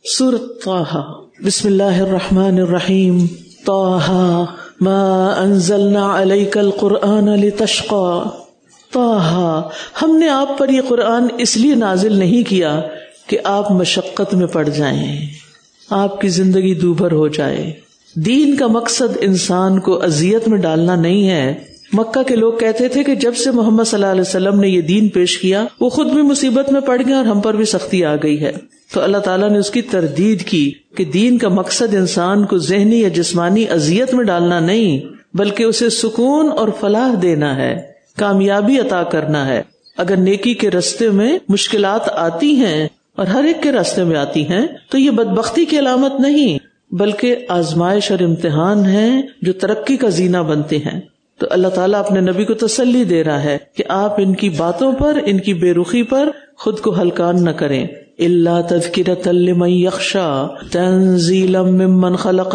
سورۃ طٰہٰ بسم اللہ الرحمن الرحیم طٰہٰ ما انزلنا علیک القرآن لتشقى طٰہٰ ہم نے آپ پر یہ قرآن اس لیے نازل نہیں کیا کہ آپ مشقت میں پڑ جائیں، آپ کی زندگی دوبھر ہو جائے۔ دین کا مقصد انسان کو اذیت میں ڈالنا نہیں ہے۔ مکہ کے لوگ کہتے تھے کہ جب سے محمد صلی اللہ علیہ وسلم نے یہ دین پیش کیا وہ خود بھی مصیبت میں پڑ گئے اور ہم پر بھی سختی آ گئی ہے، تو اللہ تعالیٰ نے اس کی تردید کی کہ دین کا مقصد انسان کو ذہنی یا جسمانی اذیت میں ڈالنا نہیں بلکہ اسے سکون اور فلاح دینا ہے، کامیابی عطا کرنا ہے۔ اگر نیکی کے راستے میں مشکلات آتی ہیں اور ہر ایک کے راستے میں آتی ہیں تو یہ بدبختی کی علامت نہیں بلکہ آزمائش اور امتحان ہیں جو ترقی کا زینہ بنتے ہیں۔ تو اللہ تعالیٰ اپنے نبی کو تسلی دے رہا ہے کہ آپ ان کی باتوں پر، ان کی بے رخی پر خود کو ہلکان نہ کریں۔ الا تذکرۃ لمن یخشی تنزیلا ممن خلق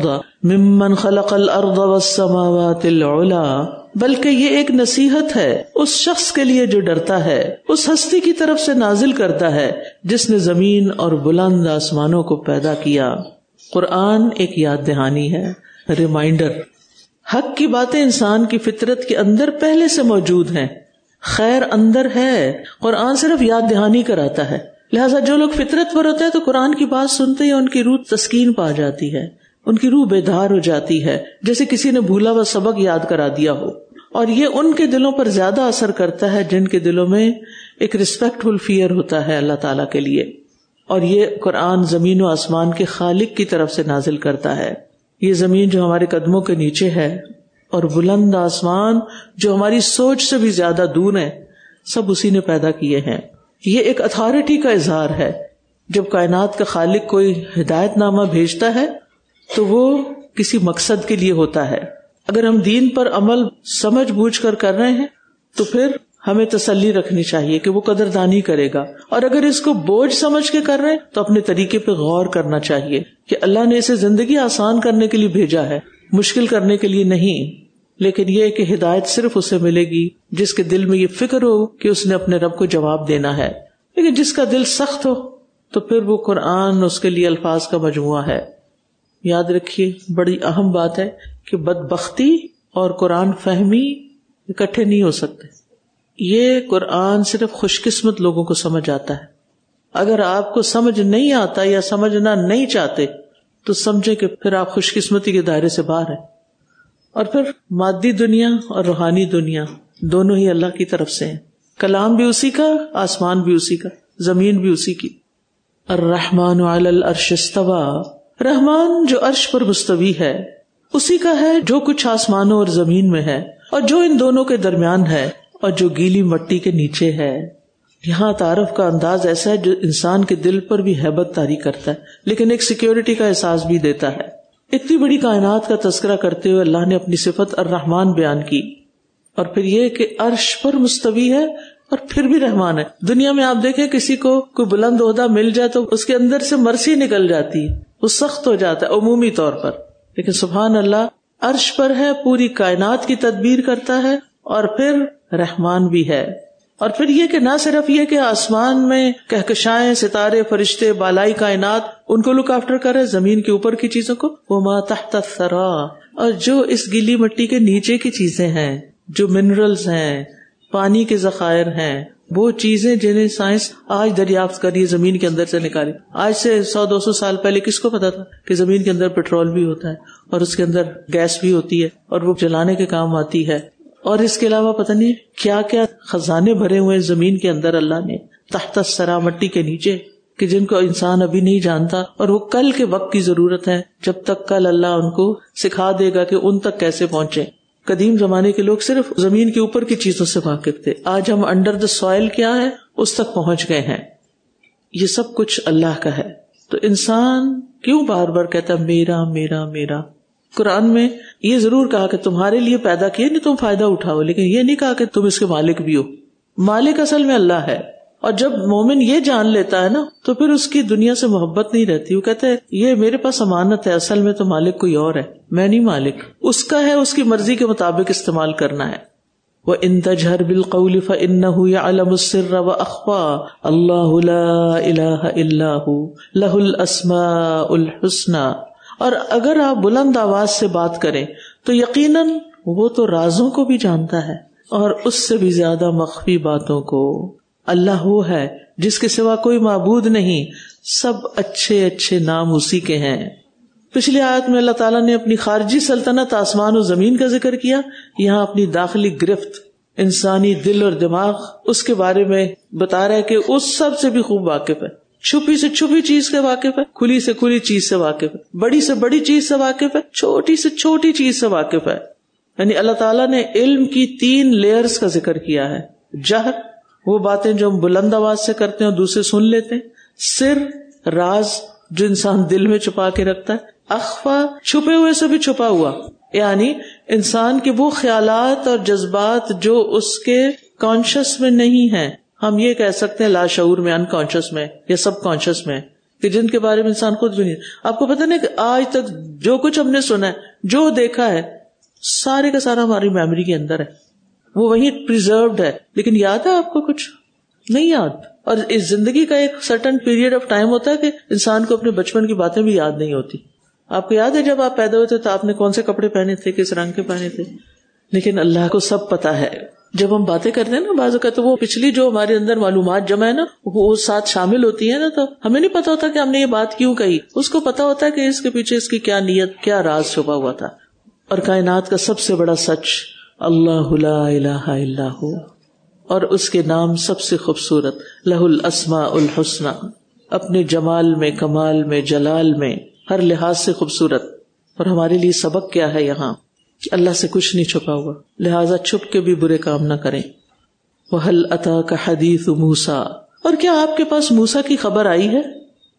الارض والسماوات العلی، بلکہ یہ ایک نصیحت ہے اس شخص کے لیے جو ڈرتا ہے، اس ہستی کی طرف سے نازل کرتا ہے جس نے زمین اور بلند آسمانوں کو پیدا کیا۔ قرآن ایک یاد دہانی ہے، ریمائنڈر۔ حق کی باتیں انسان کی فطرت کے اندر پہلے سے موجود ہیں، خیر اندر ہے، قرآن صرف یاد دہانی کراتا ہے۔ لہٰذا جو لوگ فطرت پر ہوتے ہیں تو قرآن کی بات سنتے ہیں ان کی روح تسکین پا جاتی ہے، ان کی روح بیدار ہو جاتی ہے، جیسے کسی نے بھولا ہوا سبق یاد کرا دیا ہو۔ اور یہ ان کے دلوں پر زیادہ اثر کرتا ہے جن کے دلوں میں ایک ریسپیکٹفل فیئر ہوتا ہے اللہ تعالیٰ کے لیے۔ اور یہ قرآن زمین و آسمان کے خالق کی طرف سے نازل کرتا ہے۔ یہ زمین جو ہمارے قدموں کے نیچے ہے اور بلند آسمان جو ہماری سوچ سے بھی زیادہ دور ہے، سب اسی نے پیدا کیے ہیں۔ یہ ایک اتھارٹی کا اظہار ہے۔ جب کائنات کا خالق کوئی ہدایت نامہ بھیجتا ہے تو وہ کسی مقصد کے لیے ہوتا ہے۔ اگر ہم دین پر عمل سمجھ بوجھ کر رہے ہیں تو پھر ہمیں تسلی رکھنی چاہیے کہ وہ قدردانی کرے گا، اور اگر اس کو بوجھ سمجھ کے کر رہے ہیں تو اپنے طریقے پہ غور کرنا چاہیے کہ اللہ نے اسے زندگی آسان کرنے کے لیے بھیجا ہے، مشکل کرنے کے لیے نہیں۔ لیکن یہ کہ ہدایت صرف اسے ملے گی جس کے دل میں یہ فکر ہو کہ اس نے اپنے رب کو جواب دینا ہے۔ لیکن جس کا دل سخت ہو تو پھر وہ قرآن اس کے لیے الفاظ کا مجموعہ ہے۔ یاد رکھیے، بڑی اہم بات ہے کہ بدبختی اور قرآن فہمی اکٹھے نہیں ہو سکتے۔ یہ قرآن صرف خوش قسمت لوگوں کو سمجھ آتا ہے۔ اگر آپ کو سمجھ نہیں آتا یا سمجھنا نہیں چاہتے تو سمجھے کہ پھر آپ خوش قسمتی کے دائرے سے باہر ہیں۔ اور پھر مادی دنیا اور روحانی دنیا دونوں ہی اللہ کی طرف سے ہیں۔ کلام بھی اسی کا، آسمان بھی اسی کا، زمین بھی اسی کی۔ الرحمن علی العرش استوی، رحمان جو عرش پر مستوی ہے اسی کا ہے جو کچھ آسمانوں اور زمین میں ہے اور جو ان دونوں کے درمیان ہے اور جو گیلی مٹی کے نیچے ہے۔ یہاں تعارف کا انداز ایسا ہے جو انسان کے دل پر بھی ہیبت طاری کرتا ہے لیکن ایک سیکیورٹی کا احساس بھی دیتا ہے۔ اتنی بڑی کائنات کا تذکرہ کرتے ہوئے اللہ نے اپنی صفت الرحمن بیان کی، اور پھر یہ کہ عرش پر مستوی ہے اور پھر بھی رحمان ہے۔ دنیا میں آپ دیکھیں کسی کو کوئی بلند عہدہ مل جائے تو اس کے اندر سے مرسی نکل جاتی ہے، وہ سخت ہو جاتا ہے عمومی طور پر، لیکن سبحان اللہ عرش پر ہے، پوری کائنات کی تدبیر کرتا ہے اور پھر رحمان بھی ہے۔ اور پھر یہ کہ نہ صرف یہ کہ آسمان میں کہکشائیں، ستارے، فرشتے، بالائی کائنات ان کو لک آفٹر کرے، زمین کے اوپر کی چیزوں کو، وما تحت الثری، اور جو اس گیلی مٹی کے نیچے کی چیزیں ہیں، جو منرلز ہیں، پانی کے ذخائر ہیں، وہ چیزیں جنہیں سائنس آج دریافت کر رہی ہے زمین کے اندر سے نکالی۔ آج سے 100-200 سال پہلے کس کو پتا تھا کہ زمین کے اندر پیٹرول بھی ہوتا ہے اور اس کے اندر گیس بھی ہوتی ہے اور وہ جلانے کے کام آتی ہے، اور اس کے علاوہ پتہ نہیں کیا کیا خزانے بھرے ہوئے زمین کے اندر اللہ نے، تحت الثری، مٹی کے نیچے، کہ جن کو انسان ابھی نہیں جانتا، اور وہ کل کے وقت کی ضرورت ہے جب تک کل اللہ ان کو سکھا دے گا کہ ان تک کیسے پہنچے۔ قدیم زمانے کے لوگ صرف زمین کے اوپر کی چیزوں سے واقف تھے، آج ہم انڈر دا سوائل کیا ہے اس تک پہنچ گئے ہیں۔ یہ سب کچھ اللہ کا ہے، تو انسان کیوں بار بار کہتا ہے میرا میرا میرا؟ قرآن میں یہ ضرور کہا کہ تمہارے لیے پیدا کیے، نہیں تم فائدہ اٹھاؤ، لیکن یہ نہیں کہا کہ تم اس کے مالک بھی ہو۔ مالک اصل میں اللہ ہے، اور جب مومن یہ جان لیتا ہے نا تو پھر اس کی دنیا سے محبت نہیں رہتی۔ وہ کہتے ہیں یہ میرے پاس امانت ہے، اصل میں تو مالک کوئی اور ہے، میں نہیں مالک، اس کا ہے، اس کی مرضی کے مطابق استعمال کرنا ہے۔ وَإِن تَجْهَرْ بِالْقَوْلِ فَإِنَّهُ يَعْلَمُ السِّرَّ وَأَخْفَى اللَّهُ لَا إِلَهَ إِلَّا هُوَ لَهُ الْأَسْمَاءُ الْحُسْنَى. اور اگر آپ بلند آواز سے بات کریں تو یقیناً وہ تو رازوں کو بھی جانتا ہے اور اس سے بھی زیادہ مخفی باتوں کو. اللہ وہ ہے جس کے سوا کوئی معبود نہیں، سب اچھے اچھے نام اسی کے ہیں. پچھلی آیت میں اللہ تعالیٰ نے اپنی خارجی سلطنت آسمان و زمین کا ذکر کیا، یہاں اپنی داخلی گرفت انسانی دل اور دماغ اس کے بارے میں بتا رہا ہے کہ اس سب سے بھی خوب واقف ہے، چھپی سے چھپی چیز سے واقف ہے، کھلی سے کھلی چیز سے واقف ہے، بڑی سے بڑی چیز سے واقف ہے، چھوٹی سے چھوٹی چیز سے واقف ہے. یعنی اللہ تعالیٰ نے علم کی 3 لیئرز کا ذکر کیا ہے. جہر، وہ باتیں جو ہم بلند آواز سے کرتے ہیں اور دوسرے سن لیتے ہیں. سر، راز جو انسان دل میں چھپا کے رکھتا ہے. اخفا، چھپے ہوئے سے بھی چھپا ہوا، یعنی انسان کے وہ خیالات اور جذبات جو اس کے کانشس میں نہیں ہیں، ہم یہ کہہ سکتے ہیں لاشعور میں، انکانشس میں یا سب کانشس میں، کہ جن کے بارے میں انسان خود بھی نہیں. آپ کو پتہ نہیں کہ آج تک جو کچھ ہم نے سنا ہے، جو دیکھا ہے، سارے کا سارا ہماری میموری کے اندر ہے، وہ وہیں پریزروڈ ہے، لیکن یاد ہے آپ کو کچھ؟ نہیں یاد. اور اس زندگی کا ایک سرٹن پیریڈ آف ٹائم ہوتا ہے کہ انسان کو اپنے بچپن کی باتیں بھی یاد نہیں ہوتی. آپ کو یاد ہے جب آپ پیدا ہوئے تھے تو آپ نے کون سے کپڑے پہنے تھے، کس رنگ کے پہنے تھے؟ لیکن اللہ کو سب پتا ہے. جب ہم باتیں کرتے ہیں نا بعض اوقات تو وہ پچھلی جو ہمارے اندر معلومات جمع ہے نا وہ ساتھ شامل ہوتی ہے نا، تو ہمیں نہیں پتا ہوتا کہ ہم نے یہ بات کیوں کہی. اس کو پتا ہوتا ہے کہ اس کے پیچھے اس کی کیا نیت، کیا راز چھپا ہوا تھا. اور کائنات کا سب سے بڑا سچ اللہ لا الہ الا ہو، اور اس کے نام سب سے خوبصورت لہ الاسماء الحسنی، اپنے جمال میں، کمال میں، جلال میں، ہر لحاظ سے خوبصورت. اور ہمارے لیے سبق کیا ہے یہاں کہ اللہ سے کچھ نہیں چھپا ہوا، لہٰذا چھپ کے بھی برے کام نہ کریں. وَهَلْ أَتَاكَ حَدِيثُ مُوسَىٰ، اور کیا آپ کے پاس موسیٰ کی خبر آئی ہے؟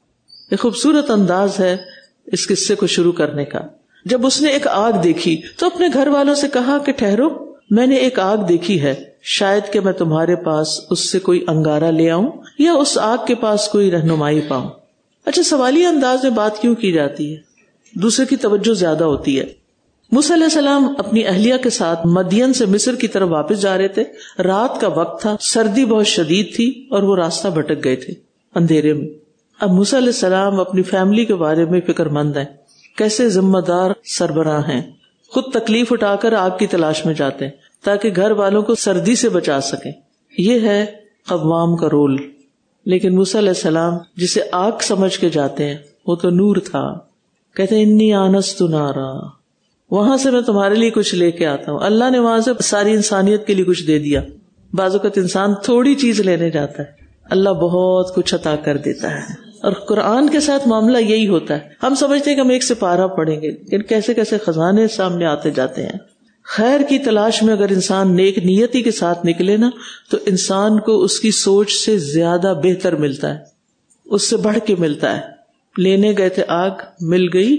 ایک خوبصورت انداز ہے اس قصے کو شروع کرنے کا. جب اس نے ایک آگ دیکھی تو اپنے گھر والوں سے کہا کہ ٹھہرو، میں نے ایک آگ دیکھی ہے، شاید کہ میں تمہارے پاس اس سے کوئی انگارہ لے آؤں یا اس آگ کے پاس کوئی رہنمائی پاؤں. اچھا، سوالی انداز میں بات کیوں کی جاتی ہے؟ دوسرے کی توجہ زیادہ ہوتی ہے. موسیٰ علیہ السلام اپنی اہلیہ کے ساتھ مدین سے مصر کی طرف واپس جا رہے تھے. رات کا وقت تھا، سردی بہت شدید تھی اور وہ راستہ بھٹک گئے تھے اندھیرے میں. اب موسیٰ علیہ السلام اپنی فیملی کے بارے میں فکر مند ہیں، کیسے ذمہ دار سربراہ ہیں، خود تکلیف اٹھا کر آگ کی تلاش میں جاتے ہیں تاکہ گھر والوں کو سردی سے بچا سکیں. یہ ہے قوام کا رول. لیکن موسیٰ علیہ السلام جسے آگ سمجھ کے جاتے ہیں وہ تو نور تھا. کہتے ہیں انی آنست نارا، وہاں سے میں تمہارے لیے کچھ لے کے آتا ہوں. اللہ نے وہاں سے ساری انسانیت کے لیے کچھ دے دیا. بعض اوقات انسان تھوڑی چیز لینے جاتا ہے، اللہ بہت کچھ عطا کر دیتا ہے. اور قرآن کے ساتھ معاملہ یہی ہوتا ہے. ہم سمجھتے ہیں کہ ہم ایک سپارہ پڑھیں گے، لیکن کیسے کیسے خزانے سامنے آتے جاتے ہیں. خیر کی تلاش میں اگر انسان نیک نیتی کے ساتھ نکلے نا تو انسان کو اس کی سوچ سے زیادہ بہتر ملتا ہے، اس سے بڑھ کے ملتا ہے. لینے گئے تھے آگ، مل گئی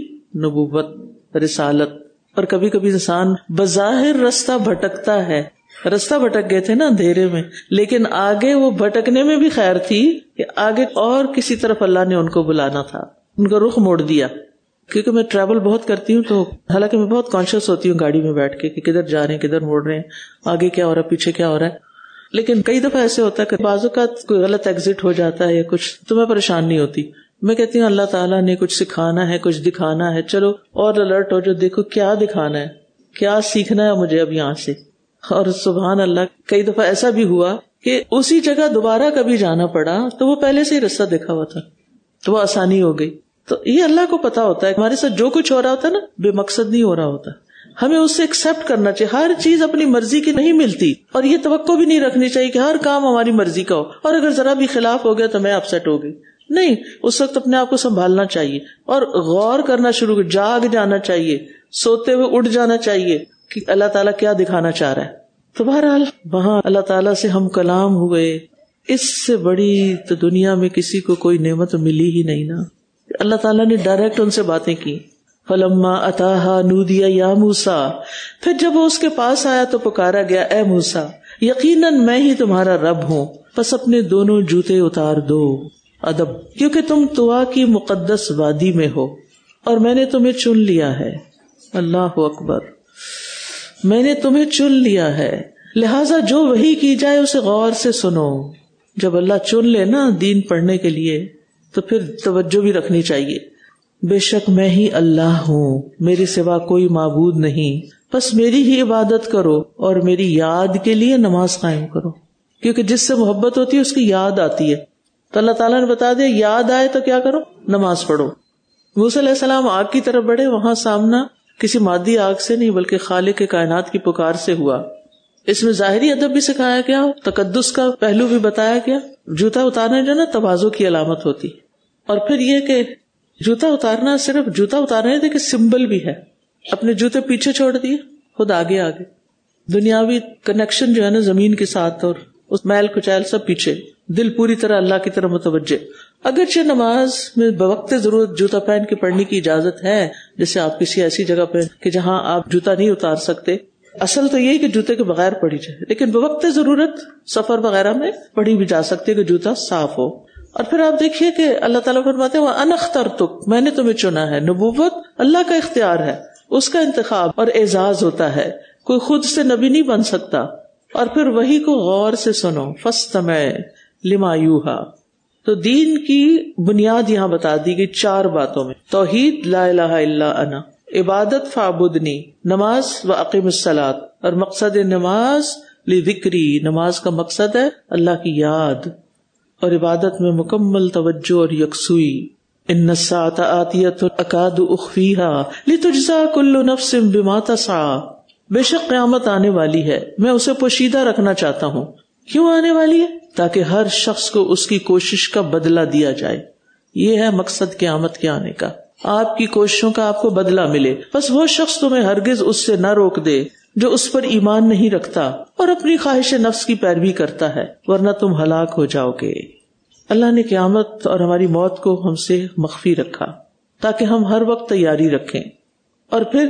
نبوت، رسالت. اور کبھی کبھی انسان بظاہر رستہ بھٹکتا ہے، رستہ بھٹک گئے تھے نا اندھیرے میں، لیکن آگے وہ بھٹکنے میں بھی خیر تھی کہ آگے اور کسی طرف اللہ نے ان کو بلانا تھا، ان کا رخ موڑ دیا. کیونکہ میں ٹریول بہت کرتی ہوں تو حالانکہ میں بہت کانشیس ہوتی ہوں گاڑی میں بیٹھ کے کہ کدھر جا رہے ہیں، کدھر موڑ رہے ہیں، آگے کیا ہو رہا ہے، پیچھے کیا ہو رہا ہے. لیکن کئی دفعہ ایسے ہوتا ہے کہ بعض اوقات کوئی غلط ایگزٹ ہو جاتا ہے یا کچھ، تو میں پریشان نہیں ہوتی. میں کہتی ہوں اللہ تعالیٰ نے کچھ سکھانا ہے، کچھ دکھانا ہے، چلو اور الرٹ ہو جو، دیکھو کیا دکھانا ہے، کیا سیکھنا ہے مجھے اب یہاں سے. اور سبحان اللہ کئی دفعہ ایسا بھی ہوا کہ اسی جگہ دوبارہ کبھی جانا پڑا تو وہ پہلے سے ہی راستہ دیکھا ہوا تھا تو وہ آسانی ہو گئی. تو یہ اللہ کو پتا ہوتا ہے ہمارے ساتھ جو کچھ ہو رہا ہوتا ہے نا بے مقصد نہیں ہو رہا ہوتا. ہمیں اس سے ایکسپٹ کرنا چاہیے. ہر چیز اپنی مرضی کی نہیں ملتی اور یہ توقع بھی نہیں رکھنی چاہیے کہ ہر کام ہماری مرضی کا ہو اور اگر ذرا بھی خلاف ہو گیا تو میں اپسیٹ ہو گئی. نہیں، اس وقت اپنے آپ کو سنبھالنا چاہیے اور غور کرنا شروع کر، جاگ جانا چاہیے، سوتے ہوئے اٹھ جانا چاہیے کہ اللہ تعالیٰ کیا دکھانا چاہ رہا ہے. تو بہرحال وہاں اللہ تعالیٰ سے ہم کلام ہوئے. اس سے بڑی تو دنیا میں کسی کو کوئی نعمت ملی ہی نہیں نا. اللہ تعالیٰ نے ڈائریکٹ ان سے باتیں کی. فلما اتاہا نودیا یا موسیٰ، پھر جب وہ اس کے پاس آیا تو پکارا گیا اے موسیٰ، یقیناً میں ہی تمہارا رب ہوں، پس اپنے دونوں جوتے اتار دو. ادب، کیونکہ تم طوا کی مقدس وادی میں ہو اور میں نے تمہیں چن لیا ہے. اللہ اکبر، میں نے تمہیں چن لیا ہے. لہٰذا جو وحی کی جائے اسے غور سے سنو. جب اللہ چن لے نا دین پڑھنے کے لیے تو پھر توجہ بھی رکھنی چاہیے. بے شک میں ہی اللہ ہوں، میرے سوا کوئی معبود نہیں، بس میری ہی عبادت کرو اور میری یاد کے لیے نماز قائم کرو. کیونکہ جس سے محبت ہوتی ہے اس کی یاد آتی ہے، تو اللہ تعالیٰ نے بتا دیا یاد آئے تو کیا کرو، نماز پڑھو. موسیٰ علیہ السلام آگ کی طرف بڑھے، وہاں سامنا کسی مادی آگ سے نہیں بلکہ خالق کائنات کی پکار سے ہوا. اس میں ظاہری ادب بھی سکھایا گیا، تقدس کا پہلو بھی بتایا گیا. جوتا اتارنا جو نا تواضع کی علامت ہوتی، اور پھر یہ کہ جوتا اتارنا صرف جوتا اتارنا نہیں کہ سمبل بھی ہے. اپنے جوتے پیچھے چھوڑ دیے، خود آگے آگے. دنیاوی کنیکشن جو ہے نا زمین کے ساتھ اور اس میل کچیل سب پیچھے، دل پوری طرح اللہ کی طرف متوجہ. اگرچہ نماز میں بوقت ضرورت جوتا پہن کے پڑھنے کی اجازت ہے، جیسے آپ کسی ایسی جگہ پہ کہ جہاں آپ جوتا نہیں اتار سکتے، اصل تو یہی کہ جوتے کے بغیر پڑھی جائے، لیکن بوقت ضرورت سفر وغیرہ میں پڑھی بھی جا سکتی ہے کہ جوتا صاف ہو. اور پھر آپ دیکھیے کہ اللہ تعالیٰ فرماتے ہیں وَأَنَا اخْتَرْتُكَ، میں نے تمہیں چنا ہے. نبوت اللہ کا اختیار ہے، اس کا انتخاب اور اعزاز ہوتا ہے، کوئی خود سے نبی نہیں بن سکتا. اور پھر وحی کو غور سے سنو، فَاسْتَمِعْ لِمَا يُوحَىٰ. تو دین کی بنیاد یہاں بتا دی گئی 4 باتوں میں: توحید، لا الہ الا انا، عبادت فاعبدنی، نماز وَأَقِمِ الصَّلَاةَ. اور مقصد نماز لذکری، نماز کا مقصد ہے اللہ کی یاد، اور عبادت میں مکمل توجہ اور یکسوئی. ان الساعة آتیۃ اکاد اخفیها لتجزا کل نفس بما تسعی. بے شک قیامت آنے والی ہے، میں اسے پوشیدہ رکھنا چاہتا ہوں. کیوں آنے والی ہے؟ تاکہ ہر شخص کو اس کی کوشش کا بدلہ دیا جائے. یہ ہے مقصد قیامت کے آنے کا، آپ کی کوششوں کا آپ کو بدلہ ملے. بس وہ شخص تمہیں ہرگز اس سے نہ روک دے جو اس پر ایمان نہیں رکھتا اور اپنی خواہش نفس کی پیروی کرتا ہے، ورنہ تم ہلاک ہو جاؤ گے. اللہ نے قیامت اور ہماری موت کو ہم سے مخفی رکھا تاکہ ہم ہر وقت تیاری رکھیں. اور پھر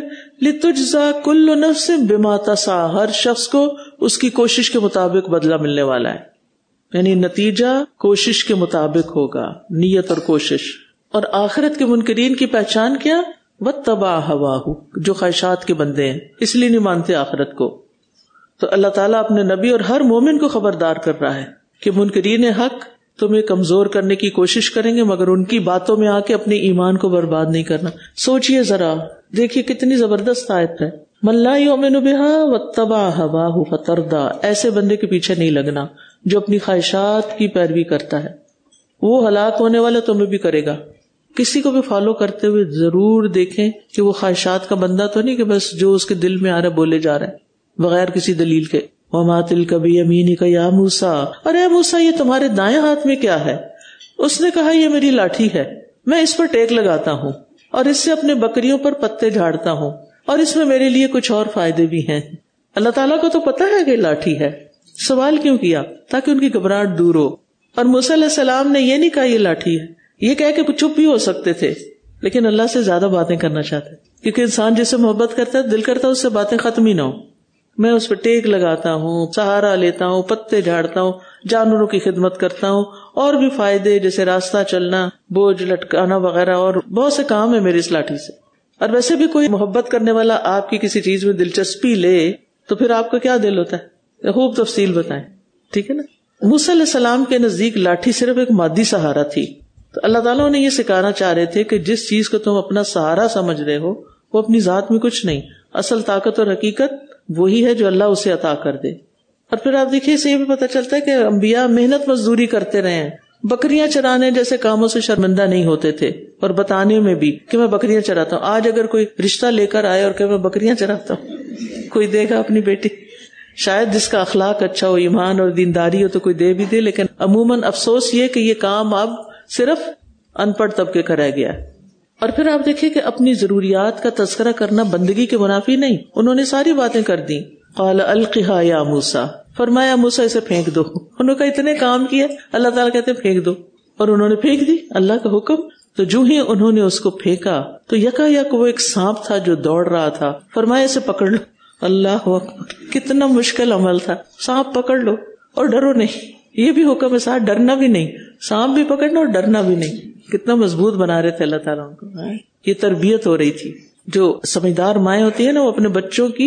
لتجزا کل نفس بما تسعی، ہر شخص کو اس کی کوشش کے مطابق بدلہ ملنے والا ہے. یعنی نتیجہ کوشش کے مطابق ہوگا، نیت اور کوشش. اور آخرت کے منکرین کی پہچان کیا؟ واتبع ہواہ، جو خواہشات کے بندے ہیں، اس لیے نہیں مانتے آخرت کو. تو اللہ تعالیٰ اپنے نبی اور ہر مومن کو خبردار کر رہا ہے کہ منکرین حق تمہیں کمزور کرنے کی کوشش کریں گے، مگر ان کی باتوں میں آ کے اپنے ایمان کو برباد نہیں کرنا. سوچئے ذرا، دیکھیے کتنی زبردست آیت ہے. من لا یؤمن بها واتبع هواه فتردى، ایسے بندے کے پیچھے نہیں لگنا جو اپنی خواہشات کی پیروی کرتا ہے، وہ ہلاک ہونے والا تمہیں بھی کرے گا. کسی کو بھی فالو کرتے ہوئے ضرور دیکھیں کہ وہ خواہشات کا بندہ تو نہیں کہ بس جو اس کے دل میں آ رہا ہے بولے جا رہا ہے بغیر کسی دلیل کے. وَمَا تِلْكَ بِيَمِينِكَ يَا مُوسَىٰ، اور اے موسیٰ یہ تمہارے دائیں ہاتھ میں کیا ہے؟ اس نے کہا یہ میری لاٹھی ہے، میں اس پر ٹیک لگاتا ہوں اور اس سے اپنے بکریوں پر پتے جھاڑتا ہوں، اور اس میں میرے لیے کچھ اور فائدے بھی ہیں. اللہ تعالیٰ کو تو پتا ہے کہ لاٹھی ہے، سوال کیوں کیا؟ تاکہ ان کی گھبراہٹ دور ہو. اور موسیٰ علیہ السلام نے یہ نہیں کہا یہ لاٹھی ہے، یہ کہہ کے چپ بھی ہو سکتے تھے، لیکن اللہ سے زیادہ باتیں کرنا چاہتے، کیونکہ انسان جس سے محبت کرتا ہے دل کرتا ہے اس سے باتیں ختم ہی نہ ہو. میں اس پہ ٹیک لگاتا ہوں، سہارا لیتا ہوں، پتے جھاڑتا ہوں، جانوروں کی خدمت کرتا ہوں، اور بھی فائدے جیسے راستہ چلنا، بوجھ لٹکانا وغیرہ، اور بہت سے کام ہے میری اس لاٹھی سے. اور ویسے بھی کوئی محبت کرنے والا آپ کی کسی چیز میں دلچسپی لے تو پھر آپ کا کیا دل ہوتا ہے؟ خوب تفصیل بتائیں، ٹھیک ہے نا. موسیٰ علیہ السلام کے نزدیک لاٹھی صرف ایک مادی سہارا تھی. تو اللہ تعالیٰ نے یہ سکھانا چاہ رہے تھے کہ جس چیز کو تم اپنا سہارا سمجھ رہے ہو وہ اپنی ذات میں کچھ نہیں، اصل طاقت اور حقیقت وہی ہے جو اللہ اسے عطا کر دے. اور پھر آپ دیکھیے اسے یہ بھی پتہ چلتا ہے کہ انبیاء محنت مزدوری کرتے رہے ہیں، بکریاں چرانے جیسے کاموں سے شرمندہ نہیں ہوتے تھے، اور بتانے میں بھی کہ میں بکریاں چراتا ہوں. آج اگر کوئی رشتہ لے کر آئے اور کہ میں بکریاں چراتا ہوں، کوئی دے گا اپنی بیٹی؟ شاید جس کا اخلاق اچھا ہو، ایمان اور دینداری ہو تو کوئی دے بھی دے، لیکن عموماً افسوس یہ کہ یہ کام اب صرف ان پڑھ طبقے کا رہ گیا ہے. اور پھر آپ دیکھیں کہ اپنی ضروریات کا تذکرہ کرنا بندگی کے منافی نہیں، انہوں نے ساری باتیں کر دی. قال القها یا موسیٰ، فرمایا موسیٰ اسے پھینک دو. انہوں نے اتنے کام کیے، اللہ تعالیٰ کہتے ہیں پھینک دو، اور انہوں نے پھینک دی اللہ کا حکم. تو جو ہی انہوں نے اس کو پھینکا تو یکایک وہ ایک سانپ تھا جو دوڑ رہا تھا. فرمایا اسے پکڑ لو. اللہ اکبر، کتنا مشکل عمل تھا. سانپ پکڑ لو اور ڈرو نہیں، یہ بھی حکم ہے، ساتھ ڈرنا بھی نہیں، سانپ بھی پکڑنا اور ڈرنا بھی نہیں. کتنا مضبوط بنا رہے تھے اللہ تعالیٰ ان کو. یہ تربیت ہو رہی تھی. جو سمجھدار مائیں ہوتی ہیں نا وہ اپنے بچوں کی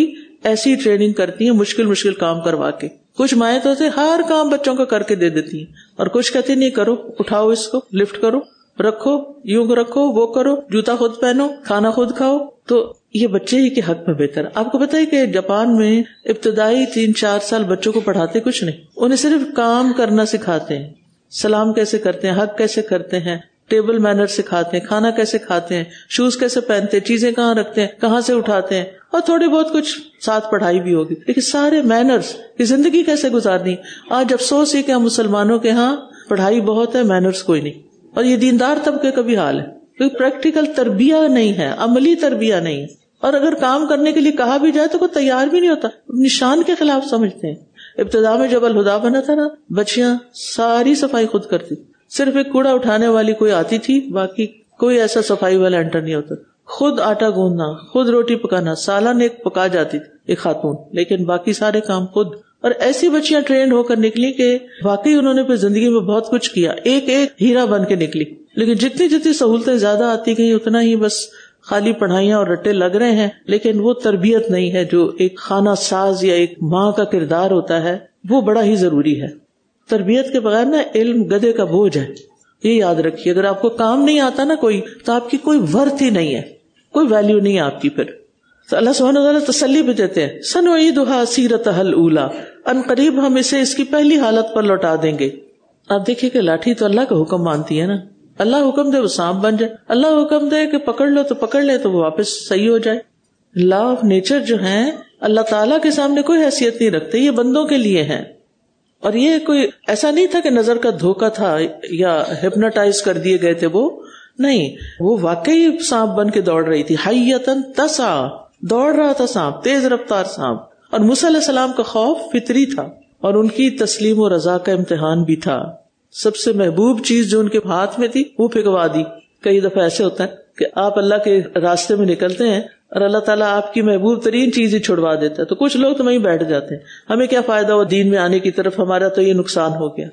ایسی ٹریننگ کرتی ہیں مشکل کام کروا کے. کچھ مائیں تو ہر کام بچوں کا کر کے دے دیتی ہیں اور کچھ کہتے نہیں کرو، اٹھاؤ اس کو، لفٹ کرو، رکھو، یوں رکھو، وہ کرو، جوتا خود پہنو، کھانا خود کھاؤ. تو یہ بچے ہی کے حق میں بہتر. آپ کو پتا ہے کہ جاپان میں ابتدائی 3-4 سال بچوں کو پڑھاتے کچھ نہیں، انہیں صرف کام کرنا سکھاتے ہیں. سلام کیسے کرتے ہیں، حق کیسے کرتے ہیں، ٹیبل مینر سکھاتے ہیں، کھانا کیسے کھاتے ہیں، شوز کیسے پہنتے ہیں، چیزیں کہاں رکھتے ہیں، کہاں سے اٹھاتے ہیں، اور تھوڑی بہت کچھ ساتھ پڑھائی بھی ہوگی. لیکن سارے مینرز کی زندگی کیسے گزارنی. آج افسوس ہے کہ ہم مسلمانوں کے ہاں پڑھائی بہت ہے، مینرز کوئی نہیں. اور یہ دیندار طبقے کا بھی حال ہے، کیونکہ پریکٹیکل تربیہ نہیں ہے، عملی تربیہ نہیں ہے. اور اگر کام کرنے کے لیے کہا بھی جائے تو کوئی تیار بھی نہیں ہوتا، نشان کے خلاف سمجھتے ہیں. ابتدا میں جب الہدا بنا تھا نا، بچیاں ساری صفائی خود کرتی، صرف ایک کوڑا اٹھانے والی کوئی آتی تھی، باقی کوئی ایسا صفائی والا انٹر نہیں ہوتا. خود آٹا گوندنا، خود روٹی پکانا، سالن ایک پکا جاتی تھی ایک خاتون، لیکن باقی سارے کام خود. اور ایسی بچیاں ٹرینڈ ہو کر نکلی کہ واقعی انہوں نے پھر زندگی میں بہت کچھ کیا، ایک ہیرا بن کے نکلی. لیکن جتنی سہولتیں زیادہ آتی گئی اتنا ہی بس خالی پڑھائیاں اور رٹے لگ رہے ہیں، لیکن وہ تربیت نہیں ہے جو ایک خانہ ساز یا ایک ماں کا کردار ہوتا ہے، وہ بڑا ہی ضروری ہے. تربیت کے بغیر نا علم گدھے کا بوجھ ہے، یہ یاد رکھیے. اگر آپ کو کام نہیں آتا نا کوئی، تو آپ کی کوئی ورتھ ہی نہیں ہے، کوئی ویلیو نہیں ہے آپ کی. پھر تو اللہ سبحانہ وتعالیٰ تسلی بھی دیتے ہیں، سنعیدھا سیرتھا الاولی، ان قریب ہم اسے اس کی پہلی حالت پر لوٹا دیں گے. آپ دیکھیے کہ لاٹھی تو اللہ کا حکم مانتی ہے نا، اللہ حکم دے وہ سانپ بن جائے، اللہ حکم دے کہ پکڑ لو تو پکڑ لے تو وہ واپس صحیح ہو جائے. لا آف نیچر جو ہیں اللہ تعالیٰ کے سامنے کوئی حیثیت نہیں رکھتے، یہ بندوں کے لیے ہیں. اور یہ کوئی ایسا نہیں تھا کہ نظر کا دھوکہ تھا یا ہپنوٹائز کر دیے گئے تھے، وہ نہیں، وہ واقعی سانپ بن کے دوڑ رہی تھی. حیۃ تسعیٰ، دوڑ رہا تھا سانپ، تیز رفتار سانپ. اور موسیٰ علیہ السلام کا خوف فطری تھا اور ان کی تسلیم و رضا کا امتحان بھی تھا. سب سے محبوب چیز جو ان کے ہاتھ میں تھی وہ پھینکوا دی. کئی دفعہ ایسے ہوتا ہے کہ آپ اللہ کے راستے میں نکلتے ہیں اور اللہ تعالیٰ آپ کی محبوب ترین چیز ہی چھڑوا دیتا ہے، تو کچھ لوگ تو وہیں بیٹھ جاتے ہیں، ہمیں کیا فائدہ ہوا دین میں آنے کی طرف، ہمارا تو یہ نقصان ہو گیا.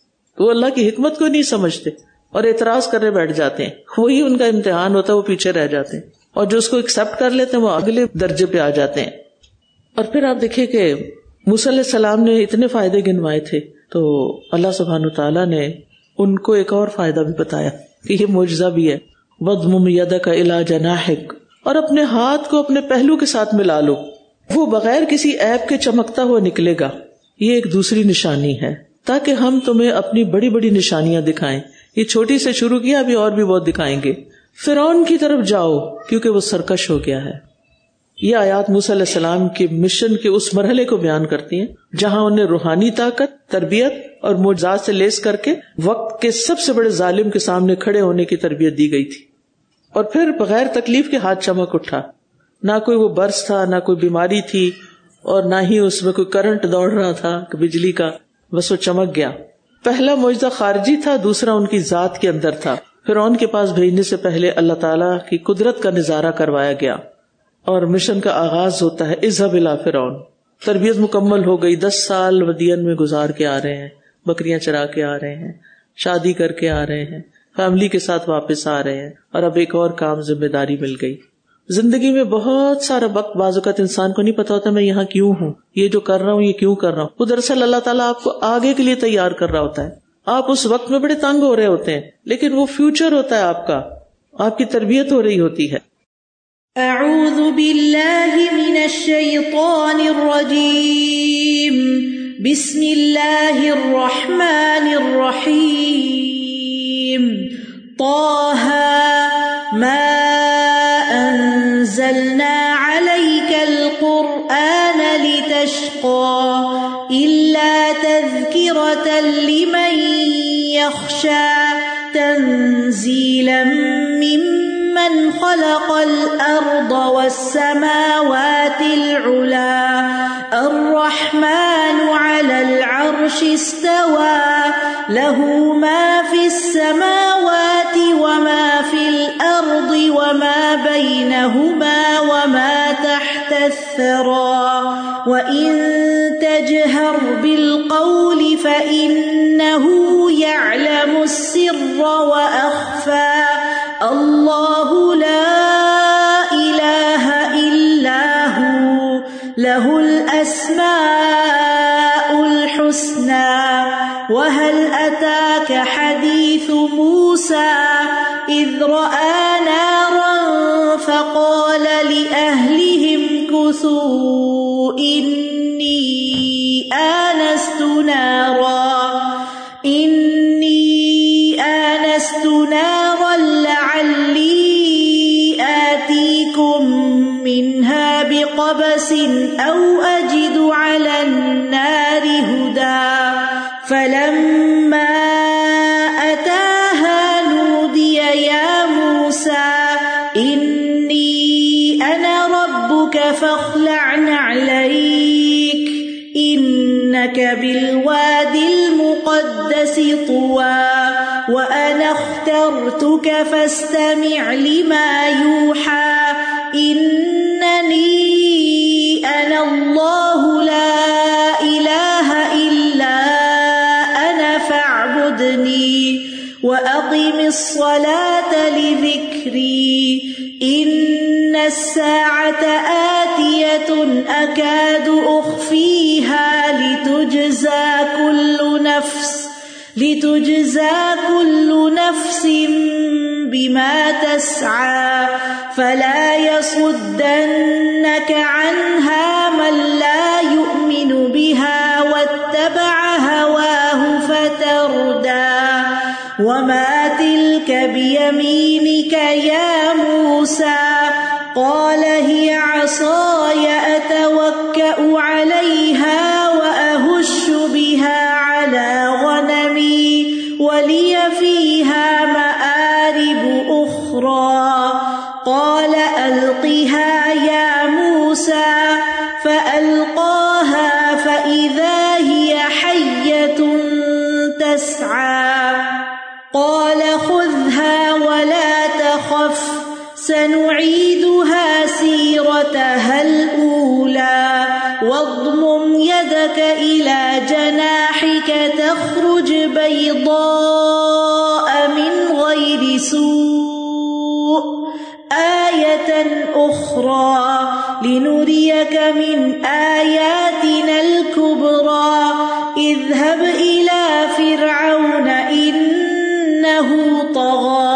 وہ اللہ کی حکمت کو نہیں سمجھتے اور اعتراض کرنے بیٹھ جاتے ہیں. وہی ان کا امتحان ہوتا ہے، وہ پیچھے رہ جاتے ہیں. اور جو اس کو ایکسپٹ کر لیتے ہیں وہ اگلے درجے پہ آ جاتے ہیں. اور پھر آپ دیکھیں کہ موسیٰ علیہ السلام نے اتنے فائدے گنوائے تھے، تو اللہ سبحانہ تعالیٰ نے ان کو ایک اور فائدہ بھی بتایا کہ یہ معجزہ بھی ہے. وَاضْمُمْ يَدَكَ إِلَىٰ جَنَاحِكَ، اور اپنے ہاتھ کو اپنے پہلو کے ساتھ ملا لو، وہ بغیر کسی عیب کے چمکتا ہوا نکلے گا. یہ ایک دوسری نشانی ہے تاکہ ہم تمہیں اپنی بڑی بڑی نشانیاں دکھائیں. یہ چھوٹی سے شروع کیا، ابھی اور بھی بہت دکھائیں گے. فرعون کی طرف جاؤ کیونکہ وہ سرکش ہو گیا ہے. یہ آیات موسیٰ علیہ السلام کے مشن کے اس مرحلے کو بیان کرتی ہیں جہاں انہیں روحانی طاقت، تربیت اور معجزات سے لیس کر کے وقت کے سب سے بڑے ظالم کے سامنے کھڑے ہونے کی تربیت دی گئی تھی. اور پھر بغیر تکلیف کے ہاتھ چمک اٹھا، نہ کوئی وہ برس تھا، نہ کوئی بیماری تھی، اور نہ ہی اس میں کوئی کرنٹ دوڑ رہا تھا کہ بجلی کا، بس وہ چمک گیا. پہلا معجزہ خارجی تھا، دوسرا ان کی ذات کے اندر تھا. فرعون کے پاس بھیجنے سے پہلے اللہ تعالیٰ کی قدرت کا نظارہ کروایا گیا اور مشن کا آغاز ہوتا ہے اذهب الى فرعون. تربیت مکمل ہو گئی، 10 سال مدین میں گزار کے آ رہے ہیں، بکریاں چرا کے آ رہے ہیں، شادی کر کے آ رہے ہیں، فیملی کے ساتھ واپس آ رہے ہیں، اور اب ایک اور کام، ذمہ داری مل گئی. زندگی میں بہت سارا وقت بعض اوقات انسان کو نہیں پتا ہوتا میں یہاں کیوں ہوں، یہ جو کر رہا ہوں یہ کیوں کر رہا ہوں. وہ دراصل اللہ تعالیٰ آپ کو آگے کے لیے تیار کر رہا ہوتا ہے. آپ اس وقت میں بڑے تنگ ہو رہے ہوتے ہیں، لیکن وہ فیوچر ہوتا ہے آپ کا، آپ کی تربیت ہو رہی ہوتی ہے. اعوذ باللہ من الشیطان الرجیم، بسم اللہ الرحمن الرحیم. طه ما انزلنا علیک القرآن لتشقى الا تذکرة لمن یخشى تنزیلا ممن خلق الأرض والسماوات العلا الرحمن على العرش استوى له ما في السماوات وما في الأرض وما بينهما وما تحت الثرى وإن تجهر بالقول فإنه يعلم السر وأخفى اللہ لا الہ الا هو لہ الحسنى وهل أتاك حديث موسى إذ رأى نارا فقال لأهلهم كثوا إني آنست نارا لعلي آتيكم منها بقبس أو أجد على النار هدى فلما أتاها نودي يا موسى إني أنا ربك فاخلع نعليك إنك بالواد المقدس طوى وأنا اخترتك فاستمع لما يوحى إنني أنا الله لا إله إلا أنا فاعبدني وأقم الصلاة لذكري إن الساعة آتية أكاد أخفيها لتجزى كل نفس بما تسعى فلا يصدنك عنها من لا يؤمن بها واتبع هواه فتردى وما تلك بيمينك يا موسى قال هي عصاي أتوكأ عليها وأهش بها على غنمي ولي فيها مآرب أخرى قال ألقها يا موسى فألقاها فإذا هي حية تسعى قال خذها ولا تخف سنعيدها سيرتها الأولى واضمم يدك إلى جناحك تخرج بيضاء من غير سوء آية أخرى لنريك من آياتنا الكبرى اذهب إلى فرعون إنه طغى.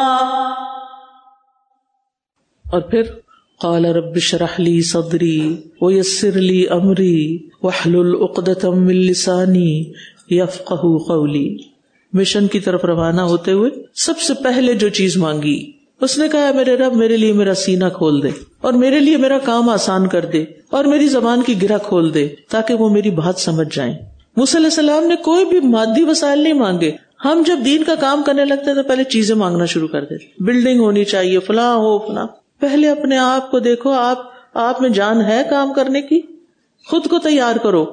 اور پھر قال رب اشرح لي صدري ويسر لي امري واحلل عقدة من لساني يفقهوا قولي. مشن کی طرف روانہ ہوتے ہوئے سب سے پہلے جو چیز مانگی اس نے کہا میرے رب میرے لیے میرا سینہ کھول دے اور میرے لیے میرا کام آسان کر دے اور میری زبان کی گرہ کھول دے تاکہ وہ میری بات سمجھ جائیں. موسیٰ علیہ السلام نے کوئی بھی مادی وسائل نہیں مانگے. ہم جب دین کا کام کرنے لگتے تو پہلے چیزیں مانگنا شروع کر دیتے, بلڈنگ ہونی چاہیے, فلاں ہو فلاں. پہلے اپنے آپ کو دیکھو, آپ میں جان ہے کام کرنے کی, خود کو تیار کرو.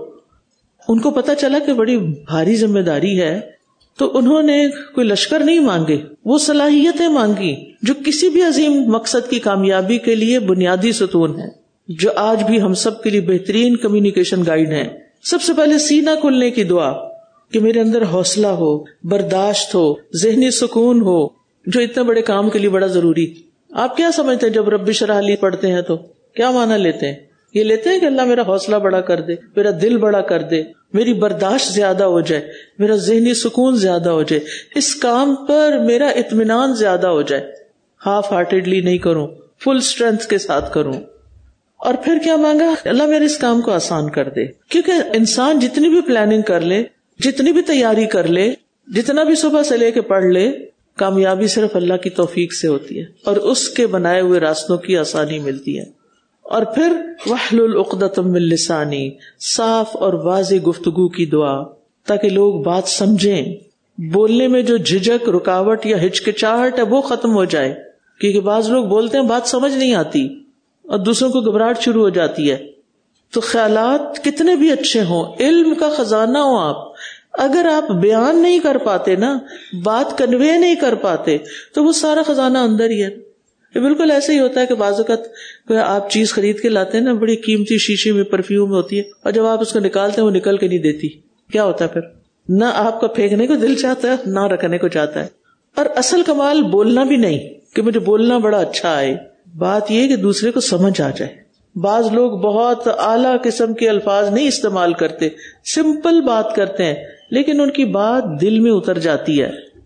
ان کو پتا چلا کہ بڑی بھاری ذمہ داری ہے تو انہوں نے کوئی لشکر نہیں مانگے, وہ صلاحیتیں مانگی جو کسی بھی عظیم مقصد کی کامیابی کے لیے بنیادی ستون ہے, جو آج بھی ہم سب کے لیے بہترین کمیونیکیشن گائیڈ ہیں. سب سے پہلے سینہ کھلنے کی دعا کہ میرے اندر حوصلہ ہو, برداشت ہو, ذہنی سکون ہو, جو اتنے بڑے کام کے لیے بڑا ضروری. آپ کیا سمجھتے ہیں جب رب اشرح لی پڑھتے ہیں تو کیا معنی لیتے ہیں؟ یہ لیتے ہیں کہ اللہ میرا حوصلہ بڑا کر دے, میرا دل بڑا کر دے, میری برداشت زیادہ ہو جائے, میرا ذہنی سکون زیادہ ہو جائے, اس کام پر میرا اطمینان زیادہ ہو جائے. ہاف ہارٹیڈلی نہیں کروں, فل اسٹرینتھ کے ساتھ کروں. اور پھر کیا مانگا؟ اللہ میرے اس کام کو آسان کر دے. کیونکہ انسان جتنی بھی پلاننگ کر لے, جتنی بھی تیاری کر لے, جتنا بھی صبح سے لے کے پڑھ لے, کامیابی صرف اللہ کی توفیق سے ہوتی ہے اور اس کے بنائے ہوئے راستوں کی آسانی ملتی ہے. اور پھر واحلل عقدۃ من لسانی, صاف اور واضح گفتگو کی دعا تاکہ لوگ بات سمجھیں. بولنے میں جو جھجک, رکاوٹ یا ہچکچاہٹ ہے وہ ختم ہو جائے, کیونکہ بعض لوگ بولتے ہیں بات سمجھ نہیں آتی اور دوسروں کو گھبراہٹ شروع ہو جاتی ہے. تو خیالات کتنے بھی اچھے ہوں, علم کا خزانہ ہو آپ, اگر آپ بیان نہیں کر پاتے نا, بات کنوے نہیں کر پاتے, تو وہ سارا خزانہ اندر ہی ہے. یہ بالکل ایسے ہی ہوتا ہے کہ بعض اوقات آپ چیز خرید کے لاتے ہیں نا, بڑی قیمتی شیشے میں پرفیوم ہوتی ہے, اور جب آپ اس کو نکالتے ہیں وہ نکل کے نہیں دیتی. کیا ہوتا ہے پھر؟ نہ آپ کا پھینکنے کو دل چاہتا ہے, نہ رکھنے کو چاہتا ہے. اور اصل کمال بولنا بھی نہیں کہ مجھے بولنا بڑا اچھا آئے, بات یہ کہ دوسرے کو سمجھ آ جائے. بعض لوگ بہت اعلیٰ قسم کے الفاظ نہیں استعمال کرتے، سمپل بات کرتے ہیں، لیکن ان کی بات دل میں اتر جاتی ہے،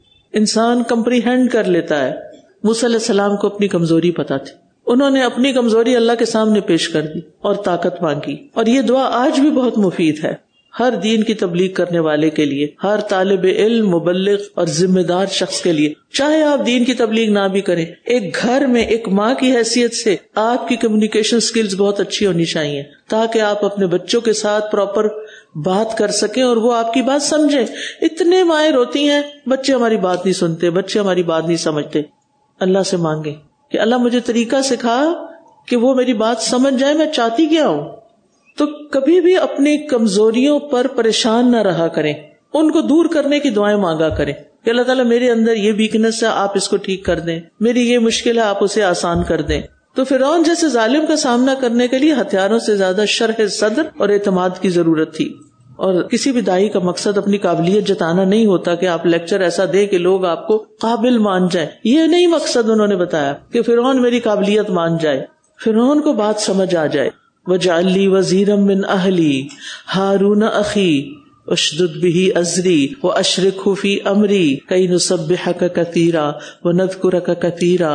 انسان کمپریہینڈ کر لیتا ہے۔ موسیٰ علیہ السلام کو اپنی کمزوری پتا تھی، انہوں نے اپنی کمزوری اللہ کے سامنے پیش کر دی اور طاقت مانگی، اور یہ دعا آج بھی بہت مفید ہے ہر دین کی تبلیغ کرنے والے کے لیے، ہر طالب علم، مبلغ اور ذمہ دار شخص کے لیے، چاہے آپ دین کی تبلیغ نہ بھی کریں، ایک گھر میں ایک ماں کی حیثیت سے آپ کی کمیونیکیشن سکلز بہت اچھی ہونی چاہیے، تاکہ آپ اپنے بچوں کے ساتھ پراپر بات کر سکیں اور وہ آپ کی بات سمجھیں۔ اتنے مائیں روتی ہیں، بچے ہماری بات نہیں سنتے، بچے ہماری بات نہیں سمجھتے۔ اللہ سے مانگیں کہ اللہ مجھے طریقہ سکھا کہ وہ میری بات سمجھ جائے، میں چاہتی کیا ہوں۔ تو کبھی بھی اپنی کمزوریوں پر پریشان نہ رہا کریں، ان کو دور کرنے کی دعائیں مانگا کریں کہ اللہ تعالیٰ میرے اندر یہ ویکنس ہے، آپ اس کو ٹھیک کر دیں، میری یہ مشکل ہے، آپ اسے آسان کر دیں۔ تو فرعون جیسے ظالم کا سامنا کرنے کے لیے ہتھیاروں سے زیادہ شرح صدر اور اعتماد کی ضرورت تھی، اور کسی بھی داعی کا مقصد اپنی قابلیت جتانا نہیں ہوتا کہ آپ لیکچر ایسا دیں کہ لوگ آپ کو قابل مان جائیں، یہ نہیں مقصد انہوں نے بتایا کہ فرعون میری قابلیت مان جائے، فرعون کو بات سمجھ آ جائے۔ وَاجْعَلْ لِي وَزِيرًا مِّنْ أَهْلِي هَارُونَ أَخِي اشدد به ازری واشرکه فی امری کئی نسبحک کثیرا ونذکرک کثیرا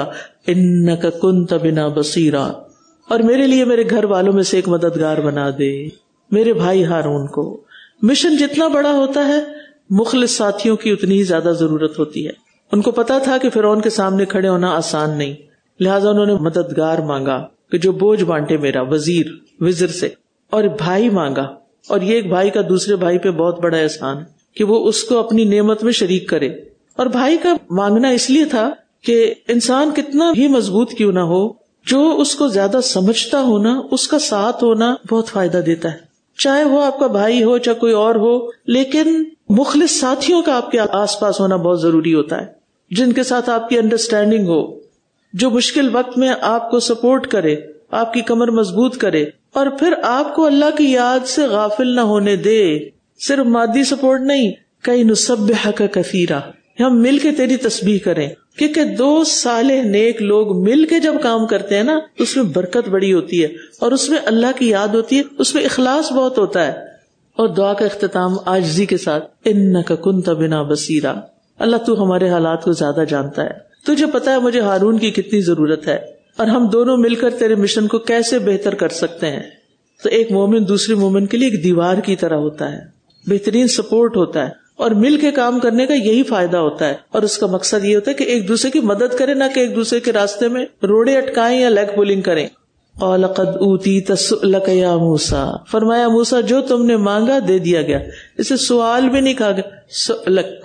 انک کنت بنا بصیرا۔ اور میرے لیے میرے گھر والوں میں سے ایک مددگار بنا دے، میرے بھائی ہارون کو۔ مشن جتنا بڑا ہوتا ہے مخلص ساتھیوں کی اتنی ہی زیادہ ضرورت ہوتی ہے۔ ان کو پتا تھا کہ فرعون کے سامنے کھڑے ہونا آسان نہیں، لہٰذا انہوں نے مددگار مانگا کہ جو بوجھ بانٹے میرا، وزیر، وزر سے، اور بھائی مانگا۔ اور یہ ایک بھائی کا دوسرے بھائی پہ بہت بڑا احسان کہ وہ اس کو اپنی نعمت میں شریک کرے۔ اور بھائی کا مانگنا اس لیے تھا کہ انسان کتنا بھی مضبوط کیوں نہ ہو، جو اس کو زیادہ سمجھتا ہونا، اس کا ساتھ ہونا بہت فائدہ دیتا ہے، چاہے وہ آپ کا بھائی ہو چاہے کوئی اور ہو، لیکن مخلص ساتھیوں کا آپ کے آس پاس ہونا بہت ضروری ہوتا ہے، جن کے ساتھ آپ کی انڈرسٹینڈنگ ہو، جو مشکل وقت میں آپ کو سپورٹ کرے، آپ کی کمر مضبوط کرے، اور پھر آپ کو اللہ کی یاد سے غافل نہ ہونے دے۔ صرف مادی سپورٹ نہیں، کئی نسبحک کثیرا، ہم مل کے تیری تسبیح کریں، کیونکہ دو صالح نیک لوگ مل کے جب کام کرتے ہیں نا تو اس میں برکت بڑی ہوتی ہے، اور اس میں اللہ کی یاد ہوتی ہے، اس میں اخلاص بہت ہوتا ہے۔ اور دعا کا اختتام عاجزی کے ساتھ، انک کنت بنا بصیرا، اللہ تو ہمارے حالات کو زیادہ جانتا ہے، تجھے پتا ہے مجھے ہارون کی کتنی ضرورت ہے، اور ہم دونوں مل کر تیرے مشن کو کیسے بہتر کر سکتے ہیں۔ تو ایک مومن دوسرے مومن کے لیے ایک دیوار کی طرح ہوتا ہے، بہترین سپورٹ ہوتا ہے، اور مل کے کام کرنے کا یہی فائدہ ہوتا ہے، اور اس کا مقصد یہ ہوتا ہے کہ ایک دوسرے کی مدد کرے، نہ کہ ایک دوسرے کے راستے میں روڑے اٹکائیں یا لیگ پولنگ کریں۔ قال قد اوتیت سؤلک یا موسیٰ، فرمایا موسیٰ جو تم نے مانگا دے دیا گیا۔ اسے سوال بھی نہیں کہا گیا، سؤلک،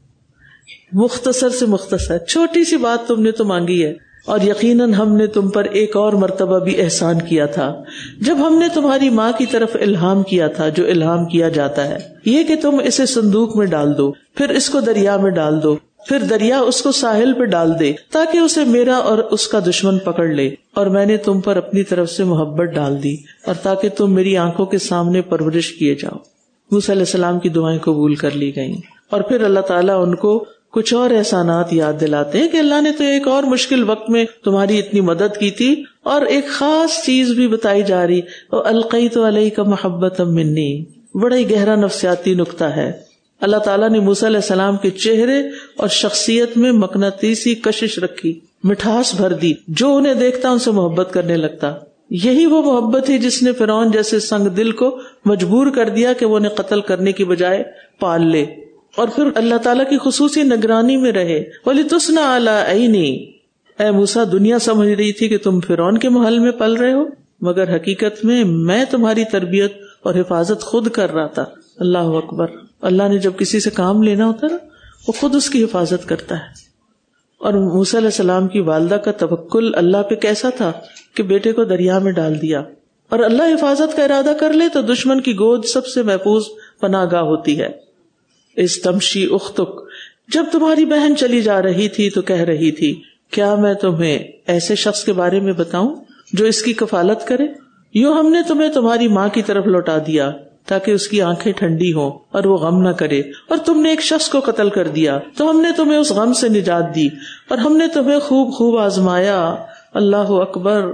مختصر سے مختصر، چھوٹی سی بات تم نے تو مانگی ہے، اور یقیناً ہم نے تم پر ایک اور مرتبہ بھی احسان کیا تھا جب ہم نے تمہاری ماں کی طرف الہام کیا تھا جو الہام کیا جاتا ہے، یہ کہ تم اسے صندوق میں ڈال دو، پھر اس کو دریا میں ڈال دو، پھر دریا اس کو ساحل پہ ڈال دے تاکہ اسے میرا اور اس کا دشمن پکڑ لے، اور میں نے تم پر اپنی طرف سے محبت ڈال دی، اور تاکہ تم میری آنکھوں کے سامنے پرورش کیے جاؤ۔ موسیٰ علیہ السلام کی دعائیں قبول کر لی گئیں، اور پھر اللہ تعالیٰ ان کو کچھ اور احسانات یاد دلاتے ہیں کہ اللہ نے تو ایک اور مشکل وقت میں تمہاری اتنی مدد کی تھی، اور ایک خاص چیز بھی بتائی جا رہی، وَأَلْقَيْتُ عَلَيْكَ مَحَبَّةً مِّنِّي، بڑا ہی گہرا نفسیاتی نقطہ ہے۔ اللہ تعالیٰ نے موسیٰ علیہ السلام کے چہرے اور شخصیت میں مقناطیسی کشش رکھی، مٹھاس بھر دی، جو انہیں دیکھتا ان سے محبت کرنے لگتا۔ یہی وہ محبت تھی جس نے فرعون جیسے سنگ دل کو مجبور کر دیا کہ وہ انہیں قتل کرنے کی بجائے پال لے، اور پھر اللہ تعالیٰ کی خصوصی نگرانی میں رہے۔ وَلِتُسْنَ عَلَىٰ عَيْنِي، اے موسیٰ دنیا سمجھ رہی تھی کہ تم فرعون کے محل میں پل رہے ہو، مگر حقیقت میں تمہاری تربیت اور حفاظت خود کر رہا تھا۔ اللہ اکبر۔ اللہ نے جب کسی سے کام لینا ہوتا نا وہ خود اس کی حفاظت کرتا ہے۔ اور موسیٰ علیہ السلام کی والدہ کا توکل اللہ پہ کیسا تھا کہ بیٹے کو دریا میں ڈال دیا، اور اللہ حفاظت کا ارادہ کر لے تو دشمن کی گود سب سے محفوظ پناہ گاہ ہوتی ہے۔ اس تمشی اختک، جب تمہاری بہن چلی جا رہی تھی تو کہہ رہی تھی، کیا میں تمہیں ایسے شخص کے بارے میں بتاؤں جو اس کی کفالت کرے؟ یوں ہم نے تمہیں تمہاری ماں کی طرف لوٹا دیا تاکہ اس کی آنکھیں ٹھنڈی ہوں اور وہ غم نہ کرے، اور تم نے ایک شخص کو قتل کر دیا تو ہم نے تمہیں اس غم سے نجات دی، اور ہم نے تمہیں خوب خوب آزمایا۔ اللہ اکبر۔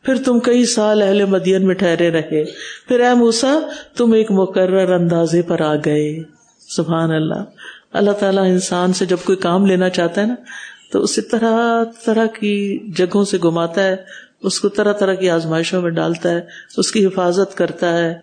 پھر تم کئی سال اہل مدین میں ٹھہرے رہے، پھر اے موسیٰ تم ایک مقرر اندازے پر آ گئے. سبحان اللہ. اللہ تعالیٰ انسان سے جب کوئی کام لینا چاہتا ہے نا تو اسے طرح طرح کی جگہوں سے گھماتا ہے، اس کو طرح طرح کی آزمائشوں میں ڈالتا ہے، اس کی حفاظت کرتا ہے.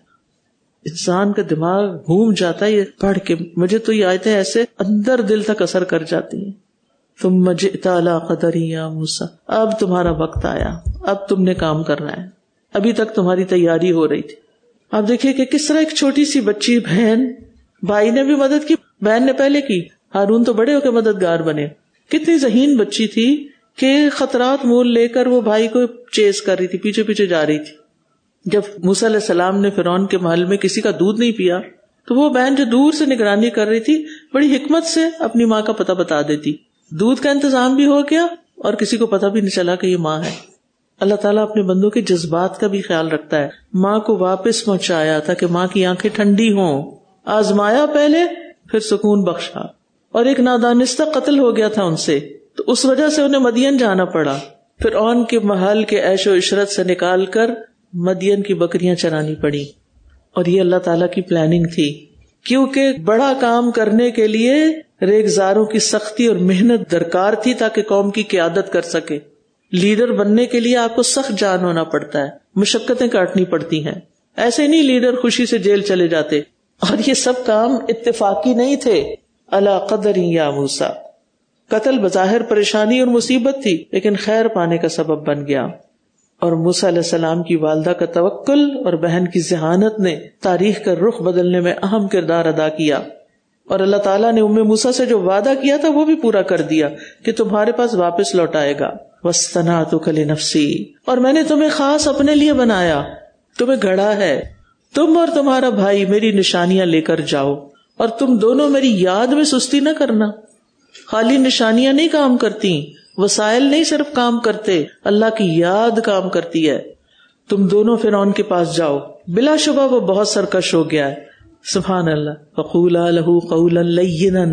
انسان کا دماغ گھوم جاتا ہے یہ پڑھ کے. مجھے تو یہ آیتیں ایسے اندر دل تک اثر کر جاتی ہیں. تم جئت علی قدر یا موسیٰ، اب تمہارا وقت آیا، اب تم نے کام کرنا ہے. ابھی تک تمہاری تیاری ہو رہی تھی. آپ دیکھیے کہ کس طرح ایک چھوٹی سی بچی بہن، بھائی نے بھی مدد کی، بہن نے پہلے کی، ہارون تو بڑے ہو کے مددگار بنے. کتنی ذہین بچی تھی کہ خطرات مول لے کر وہ بھائی کو چیز کر رہی تھی، پیچھے پیچھے جا رہی تھی. جب موسیٰ علیہ السلام نے فرعون کے محل میں کسی کا دودھ نہیں پیا تو وہ بہن جو دور سے نگرانی کر رہی تھی بڑی حکمت سے اپنی ماں کا پتہ بتا دیتی. دودھ کا انتظام بھی ہو گیا اور کسی کو پتہ بھی نہیں چلا کہ یہ ماں ہے. اللہ تعالیٰ اپنے بندوں کے جذبات کا بھی خیال رکھتا ہے. ماں کو واپس پہنچایا تاکہ ماں کی آنکھیں ٹھنڈی ہوں، آزمایا پہلے پھر سکون بخشا. اور ایک نادانستہ قتل ہو گیا تھا ان سے، تو اس وجہ سے انہیں مدین جانا پڑا. فرعون کے محل کے عیش و عشرت سے نکال کر مدین کی بکریاں چرانی پڑی. اور یہ اللہ تعالیٰ کی پلاننگ تھی، کیونکہ بڑا کام کرنے کے لیے ریگزاروں کی سختی اور محنت درکار تھی تاکہ قوم کی قیادت کر سکے. لیڈر بننے کے لیے آپ کو سخت جان ہونا پڑتا ہے، مشقتیں کاٹنی پڑتی ہیں. ایسے نہیں لیڈر خوشی سے جیل چلے جاتے. اور یہ سب کام اتفاقی نہیں تھے. الا قدر یا موسیٰ، قتل بظاہر پریشانی اور مصیبت تھی لیکن خیر پانے کا سبب بن گیا. اور موسیٰ علیہ السلام کی والدہ کا توکل اور بہن کی ذہانت نے تاریخ کا رخ بدلنے میں اہم کردار ادا کیا. اور اللہ تعالیٰ نے موسیٰ سے جو وعدہ کیا تھا وہ بھی پورا کر دیا کہ تمہارے پاس واپس لوٹائے گا. واصطنعتک لنفسی، اور میں نے تمہیں خاص اپنے لیے بنایا، تمہیں گھڑا ہے. تم اور تمہارا بھائی میری نشانیاں لے کر جاؤ، اور تم دونوں میری یاد میں سستی نہ کرنا. خالی نشانیاں نہیں کام کرتی، وسائل نہیں صرف کام کرتے، اللہ کی یاد کام کرتی ہے. تم دونوں فرعون کے پاس جاؤ، بلا شبہ وہ بہت سرکش ہو گیا ہے. سبحان اللہ. فقولا لہ قولا لینا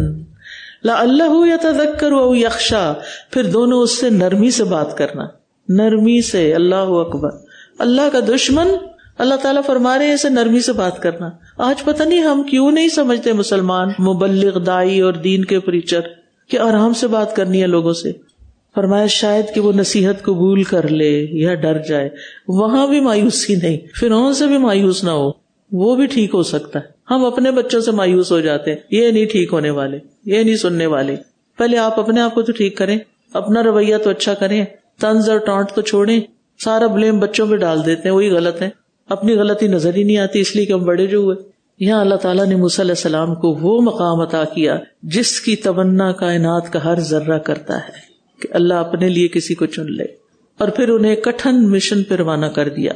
لعلہ یتذکر او یخشی، پھر دونوں اس سے نرمی سے بات کرنا، نرمی سے. اللہ اکبر. اللہ کا دشمن اللہ تعالیٰ فرما رہے ہیں اسے نرمی سے بات کرنا. آج پتہ نہیں ہم کیوں نہیں سمجھتے مسلمان مبلغ، دائی اور دین کے پریچر کہ آرام سے بات کرنی ہے لوگوں سے. فرمایا شاید کہ وہ نصیحت قبول کر لے یا ڈر جائے. وہاں بھی مایوسی نہیں، فرعون سے بھی مایوس نہ ہو، وہ بھی ٹھیک ہو سکتا ہے. ہم اپنے بچوں سے مایوس ہو جاتے ہیں، یہ نہیں ٹھیک ہونے والے، یہ نہیں سننے والے. پہلے آپ اپنے آپ کو تو ٹھیک کریں، اپنا رویہ تو اچھا کریں، طنز اور ٹانٹ تو چھوڑیں. سارا بلیم بچوں پہ ڈال دیتے ہیں، وہی غلط ہے. اپنی غلطی نظر ہی نہیں آتی اس لیے کہ ہم بڑے جو ہوئے. یہاں اللہ تعالیٰ نے موسیٰ علیہ السلام کو وہ مقام عطا کیا جس کی تمنا کائنات کا ہر ذرہ کرتا ہے کہ اللہ اپنے لیے کسی کو چن لے. اور پھر انہیں کٹھن مشن پہ روانہ کر دیا.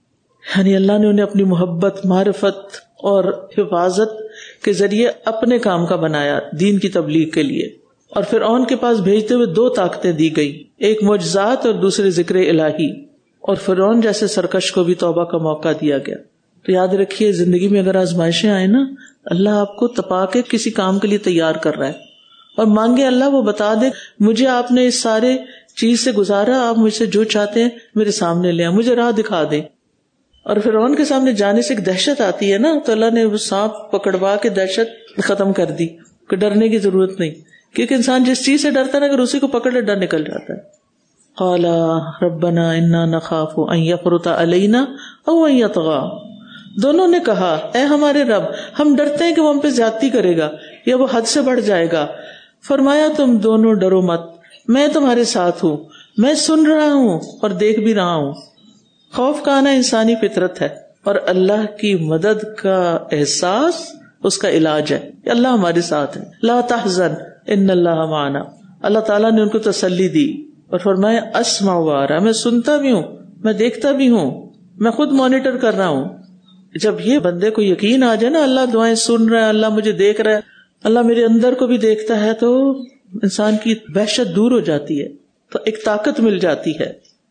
یعنی اللہ نے انہیں اپنی محبت، معرفت اور حفاظت کے ذریعے اپنے کام کا بنایا دین کی تبلیغ کے لیے. اور فرعون کے پاس بھیجتے ہوئے 2 طاقتیں دی گئی، ایک معجزات اور دوسرے ذکر الہی. اور فرعون جیسے سرکش کو بھی توبہ کا موقع دیا گیا. تو یاد رکھیے زندگی میں اگر آزمائشیں آئے نا، اللہ آپ کو تپا کے کسی کام کے لیے تیار کر رہا ہے. اور مانگے اللہ وہ بتا دے مجھے آپ نے اس سارے چیز سے گزارا، آپ مجھ سے جو چاہتے ہیں میرے سامنے لے آئیں، مجھے راہ دکھا دیں. اور فرعون کے سامنے جانے سے ایک دہشت آتی ہے نا، تو اللہ نے وہ سانپ پکڑوا کے دہشت ختم کر دی کہ ڈرنے کی ضرورت نہیں. کیونکہ انسان جس چیز سے ڈرتا ہے نا، اگر اسی کو پکڑ لے ڈر نکل جاتا ہے. قال ربنا انا نخاف ان یفرط علینا او ان یطغى، دونوں نے کہا اے ہمارے رب ہم ڈرتے ہیں کہ وہ ہم پہ زیادتی کرے گا یا وہ حد سے بڑھ جائے گا. فرمایا تم دونوں ڈرو مت، میں تمہارے ساتھ ہوں، میں سن رہا ہوں اور دیکھ بھی رہا ہوں. خوف کا آنا انسانی فطرت ہے اور اللہ کی مدد کا احساس اس کا علاج ہے. اللہ ہمارے ساتھ ہے. لا تحزن ان اللہ معنا. اللہ تعالیٰ نے ان کو تسلی دی اور فرمایا اسمع وارا، میں سنتا بھی ہوں، میں دیکھتا بھی ہوں، میں خود مانیٹر کر رہا ہوں. جب یہ بندے کو یقین آ جائے نا اللہ دعائیں سن رہا ہے، اللہ مجھے دیکھ رہا ہے، اللہ میرے اندر کو بھی دیکھتا ہے، تو انسان کی وحشت دور ہو جاتی ہے، تو ایک طاقت مل جاتی ہے.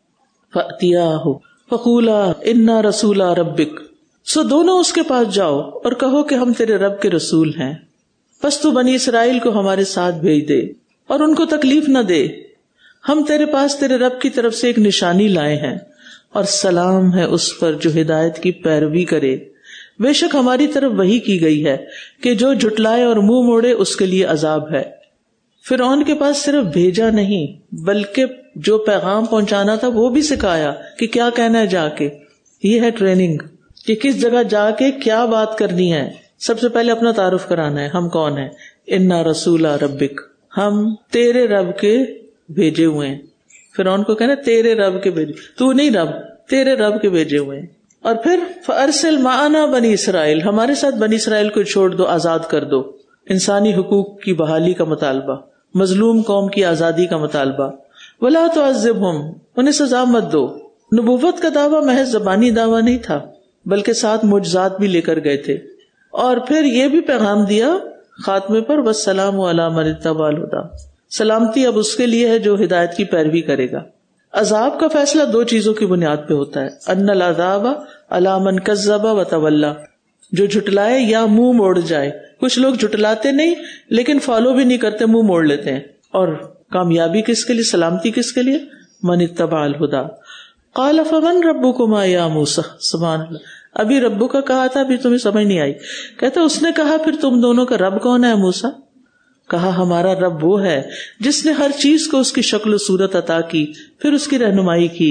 فَأْتِيَاهُ فَقُولَا إِنَّا رَسُولَ رَبِّكَ، سو دونوں اس کے پاس جاؤ اور کہو کہ ہم تیرے رب کے رسول ہیں. پس تو بنی اسرائیل کو ہمارے ساتھ بھیج دے اور ان کو تکلیف نہ دے، ہم تیرے پاس تیرے رب کی طرف سے ایک نشانی لائے ہیں اور سلام ہے اس پر جو ہدایت کی پیروی کرے. بے شک ہماری طرف وحی کی گئی ہے کہ جو جھٹلائے اور منہ موڑے اس کے لیے عذاب ہے. فرعون کے پاس صرف بھیجا نہیں بلکہ جو پیغام پہنچانا تھا وہ بھی سکھایا کہ کیا کہنا ہے جا کے. یہ ہے ٹریننگ کہ کس جگہ جا کے کیا بات کرنی ہے. سب سے پہلے اپنا تعارف کرانا ہے, ہم کون ہیں. انا رسول ربک, ہم تیرے رب کے بھیجے ہوئے ہیں. فرعون کو کہنا تیرے رب کے بھیجے, تو نہیں رب, تیرے رب کے بھیجے ہوئے ہیں. اور پھر فارسل معنا بنی اسرائیل, ہمارے ساتھ بنی اسرائیل کو چھوڑ دو, آزاد کر دو. انسانی حقوق کی بحالی کا مطالبہ, مظلوم قوم کی آزادی کا مطالبہ. ولا تعذبہم, انہیں سزا مت دو. نبوت کا دعویٰ محض زبانی دعویٰ نہیں تھا بلکہ ساتھ معجزات بھی لے کر گئے تھے. اور پھر یہ بھی پیغام دیا خاتمے پر, والسلام علی من اتبع الہدی, سلامتی اب اس کے لیے ہے جو ہدایت کی پیروی کرے گا. عذاب کا فیصلہ دو چیزوں کی بنیاد پہ ہوتا ہے. ان العذاب علی من کذب وتولی, جو جھٹلائے یا منہ موڑ جائے. کچھ لوگ جھٹلاتے نہیں لیکن فالو بھی نہیں کرتے, منہ موڑ لیتے ہیں. اور کامیابی کس کے لیے, سلامتی کس کے لیے, من اتبع الہدی. قال فمن ربکما یا موسیٰ, سبحان اللہ, ابھی ربو کا کہا تھا, ابھی تمہیں سمجھ نہیں آئی. کہتا اس نے کہا پھر تم دونوں کا رب کون ہے موسیٰ؟ کہا ہمارا رب وہ ہے جس نے ہر چیز کو اس کی شکل و صورت عطا کی, پھر اس کی رہنمائی کی.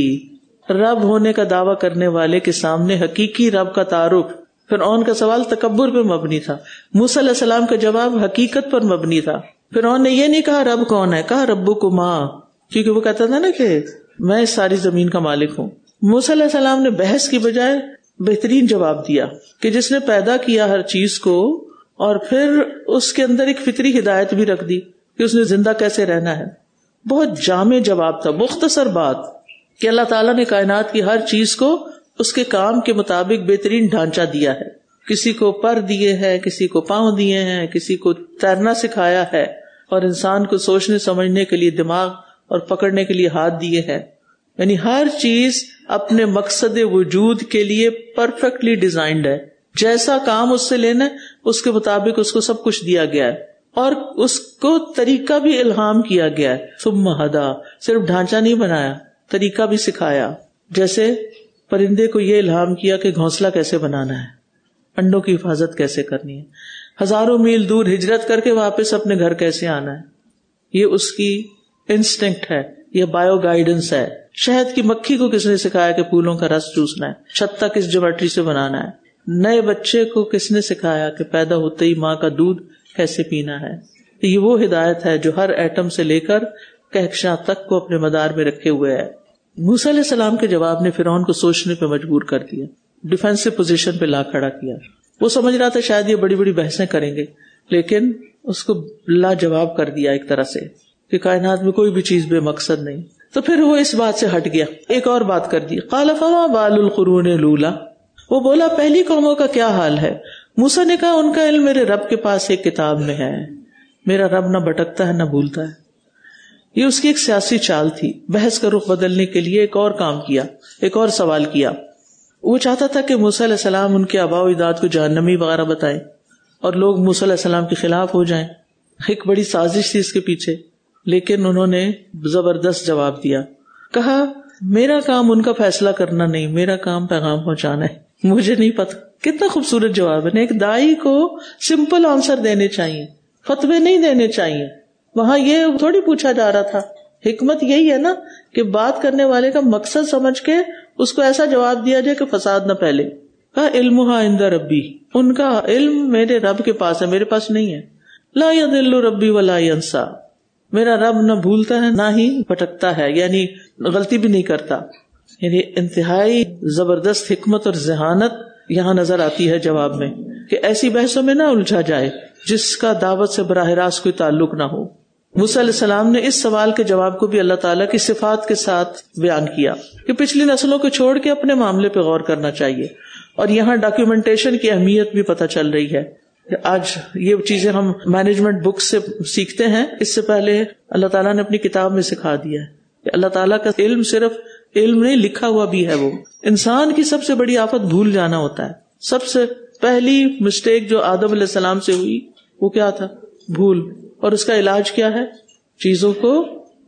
رب ہونے کا دعویٰ کرنے والے کے سامنے حقیقی رب کا تعارف. فرعون کا سوال تکبر پہ مبنی تھا, موسیٰ علیہ السلام کا جواب حقیقت پر مبنی تھا. فرعون نے یہ نہیں کہا رب کون ہے, کہا ربکما, کیونکہ وہ کہتا تھا نا کہ میں اس ساری زمین کا مالک ہوں. موسیٰ علیہ السلام نے بحث کی بجائے بہترین جواب دیا کہ جس نے پیدا کیا ہر چیز کو اور پھر اس کے اندر ایک فطری ہدایت بھی رکھ دی کہ اس نے زندہ کیسے رہنا ہے. بہت جامع جواب تھا, مختصر بات, کہ اللہ تعالیٰ نے کائنات کی ہر چیز کو اس کے کام کے مطابق بہترین ڈھانچہ دیا ہے. کسی کو پر دیے ہے, کسی کو پاؤں دیے ہیں, کسی کو تیرنا سکھایا ہے, اور انسان کو سوچنے سمجھنے کے لیے دماغ اور پکڑنے کے لیے ہاتھ دیے ہیں. یعنی ہر چیز اپنے مقصد وجود کے لیے پرفیکٹلی ڈیزائنڈ ہے. جیسا کام اس سے لینا ہے اس کے مطابق اس کو سب کچھ دیا گیا ہے, اور اس کو طریقہ بھی الہام کیا گیا ہے. ثم ہدی, صرف ڈھانچہ نہیں بنایا, طریقہ بھی سکھایا. جیسے پرندے کو یہ الہام کیا کہ گھونسلہ کیسے بنانا ہے, انڈوں کی حفاظت کیسے کرنی ہے, ہزاروں میل دور ہجرت کر کے واپس اپنے گھر کیسے آنا ہے. یہ اس کی انسٹنکٹ ہے, یہ بایو گائیڈنس ہے. شہد کی مکھی کو کس نے سکھایا کہ پھولوں کا رس چوسنا ہے, چھتا کس جیومیٹری سے بنانا ہے. نئے بچے کو کس نے سکھایا کہ پیدا ہوتے ہی ماں کا دودھ کیسے پینا ہے. یہ وہ ہدایت ہے جو ہر ایٹم سے لے کر کہکشاں تک کو اپنے مدار میں رکھے ہوئے ہے. موسیٰ علیہ السلام کے جواب نے فرعون کو سوچنے پہ مجبور کر دیا, ڈیفینسو پوزیشن پہ لا کھڑا کیا. وہ سمجھ رہا تھا شاید یہ بڑی بڑی بحثیں کریں گے, لیکن اس کو لاجواب کر دیا ایک طرح سے کہ کائنات میں کوئی بھی چیز بے مقصد نہیں. تو پھر وہ اس بات سے ہٹ گیا, ایک اور بات کر دی. قال فما بال القرون الاولی, وہ بولا پہلی قوموں کا کیا حال ہے. موسیٰ نے کہا ان کا علم میرے رب کے پاس ایک کتاب میں ہے, میرا رب نہ بھٹکتا ہے نہ بھولتا ہے. یہ اس کی ایک سیاسی چال تھی, بحث کا رخ بدلنے کے لیے ایک اور کام کیا, ایک اور سوال کیا. وہ چاہتا تھا کہ موسیٰ علیہ السلام ان کے آباء و اجداد کو جہنمی وغیرہ بتائیں اور لوگ موسیٰ علیہ السلام کے خلاف ہو جائیں. ایک بڑی سازش تھی اس کے پیچھے, لیکن انہوں نے زبردست جواب دیا. کہا میرا کام ان کا فیصلہ کرنا نہیں, میرا کام پیغام پہنچانا ہے, مجھے نہیں پتا. کتنا خوبصورت جواب ہے. ایک دائی کو سمپل آنسر دینے چاہیے, فتوے نہیں دینے چاہیے. وہاں یہ تھوڑی پوچھا جا رہا تھا. حکمت یہی ہے نا کہ بات کرنے والے کا مقصد سمجھ کے اس کو ایسا جواب دیا جائے کہ فساد نہ پھیلے. کہا علمھا عند ربی, ان کا علم میرے رب کے پاس ہے, میرے پاس نہیں ہے. لا یضل ربی ولا ینسا, میرا رب نہ بھولتا ہے نہ ہی بھٹکتا ہے, یعنی غلطی بھی نہیں کرتا. یعنی انتہائی زبردست حکمت اور ذہانت یہاں نظر آتی ہے جواب میں, کہ ایسی بحثوں میں نہ الجھا جائے جس کا دعوت سے براہ راست کوئی تعلق نہ ہو. موسیٰ علیہ السلام نے اس سوال کے جواب کو بھی اللہ تعالیٰ کی صفات کے ساتھ بیان کیا کہ پچھلی نسلوں کو چھوڑ کے اپنے معاملے پہ غور کرنا چاہیے. اور یہاں ڈاکیومنٹیشن کی اہمیت بھی پتہ چل رہی ہے. آج یہ چیزیں ہم مینجمنٹ بک سے سیکھتے ہیں, اس سے پہلے اللہ تعالیٰ نے اپنی کتاب میں سکھا دیا ہے کہ اللہ تعالیٰ کا علم صرف علم نہیں, لکھا ہوا بھی ہے. وہ انسان کی سب سے بڑی آفت بھول جانا ہوتا ہے. سب سے پہلی مسٹیک جو آدم علیہ السلام سے ہوئی وہ کیا تھا؟ بھول. اور اس کا علاج کیا ہے؟ چیزوں کو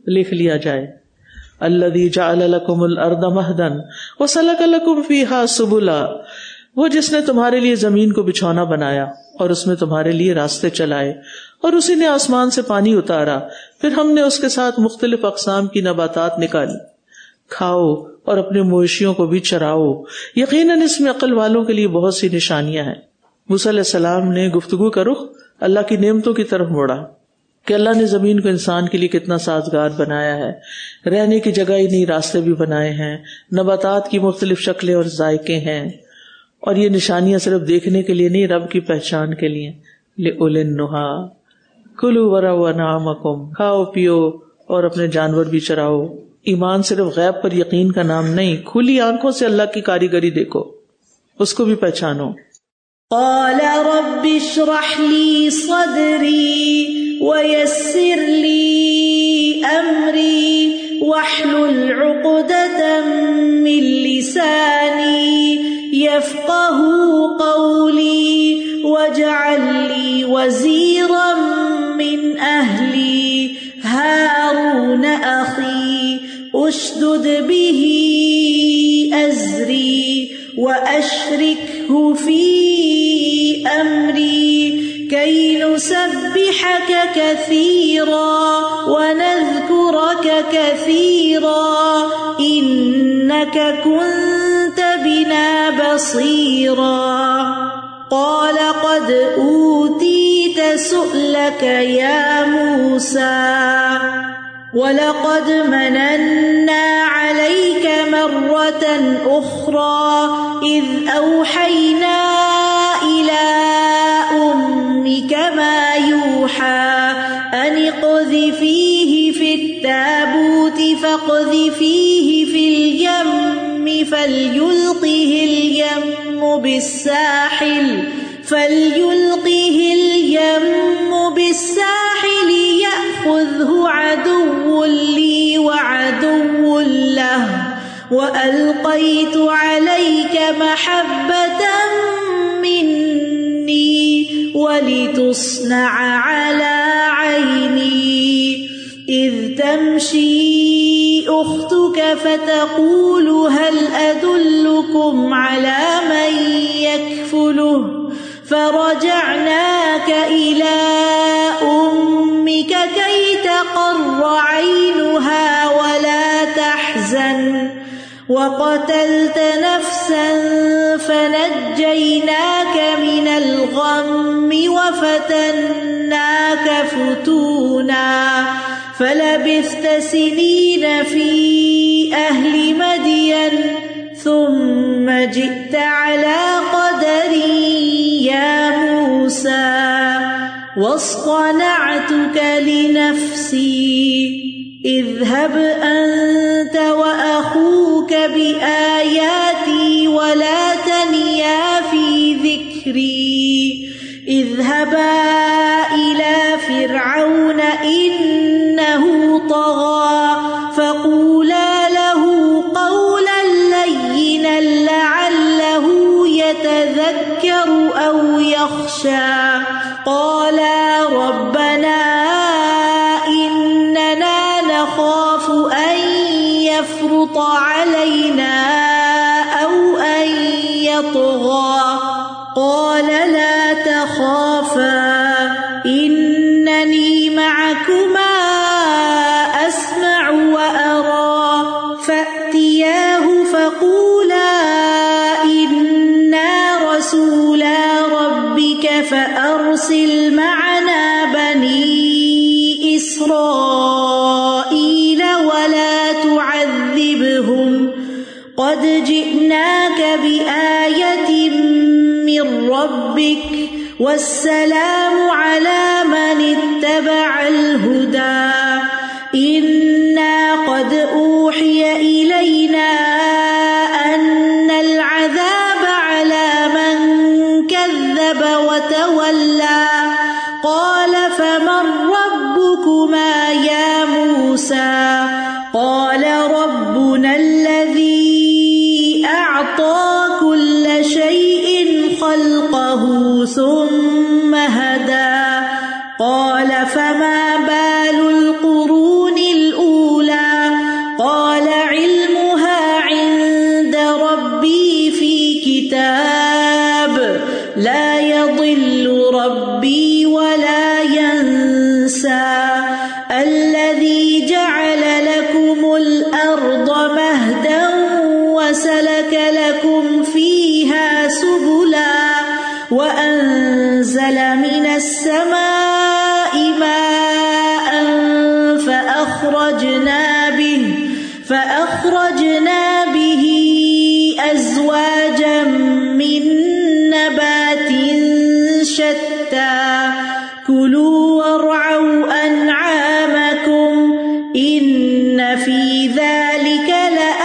لکھ لیا جائے. الذی جعل لکم الارض مہدا وسلک لکم فیہا سبلا، وہ جس نے تمہارے لیے زمین کو بچھونا بنایا اور اس میں تمہارے لیے راستے چلائے، اور اسی نے آسمان سے پانی اتارا، پھر ہم نے اس کے ساتھ مختلف اقسام کی نباتات نکالی. کھاؤ اور اپنے مویشیوں کو بھی چراؤ، یقیناً اس میں عقل والوں کے لیے بہت سی نشانیاں ہیں. موسیٰ علیہ السلام نے گفتگو کا رخ اللہ کی نعمتوں کی طرف موڑا کہ اللہ نے زمین کو انسان کے لیے کتنا سازگار بنایا ہے، رہنے کی جگہ ہی نہیں راستے بھی بنائے ہیں، نباتات کی مختلف شکلیں اور ذائقے ہیں، اور یہ نشانیاں صرف دیکھنے کے لیے نہیں، رب کی پہچان کے لیے. لِأُولِي النُّہَىٰ کُلُوا وَرَعُوا أَنْعَامَكُمْ، کھاؤ پیو اور اپنے جانور بھی چراؤ. ایمان صرف غیب پر یقین کا نام نہیں، کھلی آنکھوں سے اللہ کی کاریگری دیکھو، اس کو بھی پہچانو. قال رب اشرح لي صدري ويسر لي أمري واحلل عقدة من لساني يفقهوا قولي واجعل لي وزيرا من أهلي هارون أخي اشدد به أزري وأشركه في أمري كي نسبحك كثيرا ونذكرك كثيرا إنك كنت بنا بصيرا. قال قد أوتيت سؤلك يا موسى وَلَقَدْ مَنَنَّا عَلَيْكَ مَرَّةً أُخْرَى إِذْ أَوْحَيْنَا إِلَىٰ أُمِّكَ مَا يُوحَىٰ أَنِ اقْذِفِيهِ فِي التَّابُوتِ فَاقْذِفِيهِ فِي الْيَمِّ فَلْيُلْقِهِ الْيَمُّ بِالسَّاحِلِ يَأْخُذْهُ عَدُوٌّ لِّي وَعَدُوٌّ لَّهُ وَأَلْقَيْتُ عَلَيْكَ مَحَبَّةً مِّنِّي وَلِتُصْنَعَ عَلَىٰ عَيْنِي إِذْ تَمْشِي أُخْتُكَ فَتَقُولُ هَلْ أَدُلُّكُمْ عَلَىٰ مَن يَكْفُلُهُ فَرَجَعْنَاكَ إِلَىٰ أُمِّكَ كَيْ تَقَرَّ عَيْنُهَا وَلَا تَحْزَنَ وَقَتَلْتَ نَفْسًا فَنَجَّيْنَاكَ مِنَ الْغَمِّ وَفَتَنَّاكَ فُتُونًا فَلَبِثْتَ سِنِينَ فِي أَهْلِ مَدْيَنَ ثُمَّ جِئْتَ عَلَىٰ قَدَرٍ يَا مُوسَىٰ وَاصْطَنَعْتُكَ لِنَفْسِي اذْهَبْ أَنتَ وَأَخُوكَ بِآيَاتِي وَلَا تَنِيَا فِي ذِكْرِي اذْهَبَا إِلَىٰ فِرْعَوْنَ إِنَّهُ طَغَىٰ فَقُولَا لَهُ قَوْلًا لَّيِّنًا لَّعَلَّهُ يَتَذَكَّرُ أَوْ يَخْشَىٰ قَالَا رَبَّنَا إِنَّنَا نَخَافُ أَن يَفْرُطَ عَلَيْنَا أَوْ أَن يَطْغَىٰ قَالَ لَا تَخَافَا إِنَّنِي مَعَكُمَا أَسْمَعُ وَأَرَىٰ فَأْتِيَاهُ فَقُولَا إِنَّا رَسُولَا رَبِّكَ فَأَرْسِلْ مَعَنَا بَنِي إِسْرَائِيلَ وَلَا تُعَذِّبْهُمْ قَدْ جِئْنَاكَ بِآيَةٍ مِّن رَّبِّكَ وَالسَّلَامُ عَلَىٰ مَنِ اتَّبَعَ الْهُدَىٰ إِنَّا قَدْ أُوحِيَ إِلَيْنَا أَنَّ الْعَذَابَ عَلَىٰ مَن كَذَّبَ وَتَوَلَّىٰ قَالَ فَمَن رَّبُّكُمَا يَا مُوسَىٰ قَالَ رَبُّنَا الَّذِي أَعْطَىٰ كُلَّ شَيْءٍ خَلْقَهُ ثُمَّ هَدَىٰ قَالَ فَمَا بَالُ الْقُرُونِ الْأُولَىٰ ربي ولا ينسى الذي جعل لكم الأرض مهدا وسلك لكم فيها سبلا وأنزل من السماء ماء فأخرجنا به أزواجا من نبات شتى كلوا وارعوا أنعامكم إن في ذلك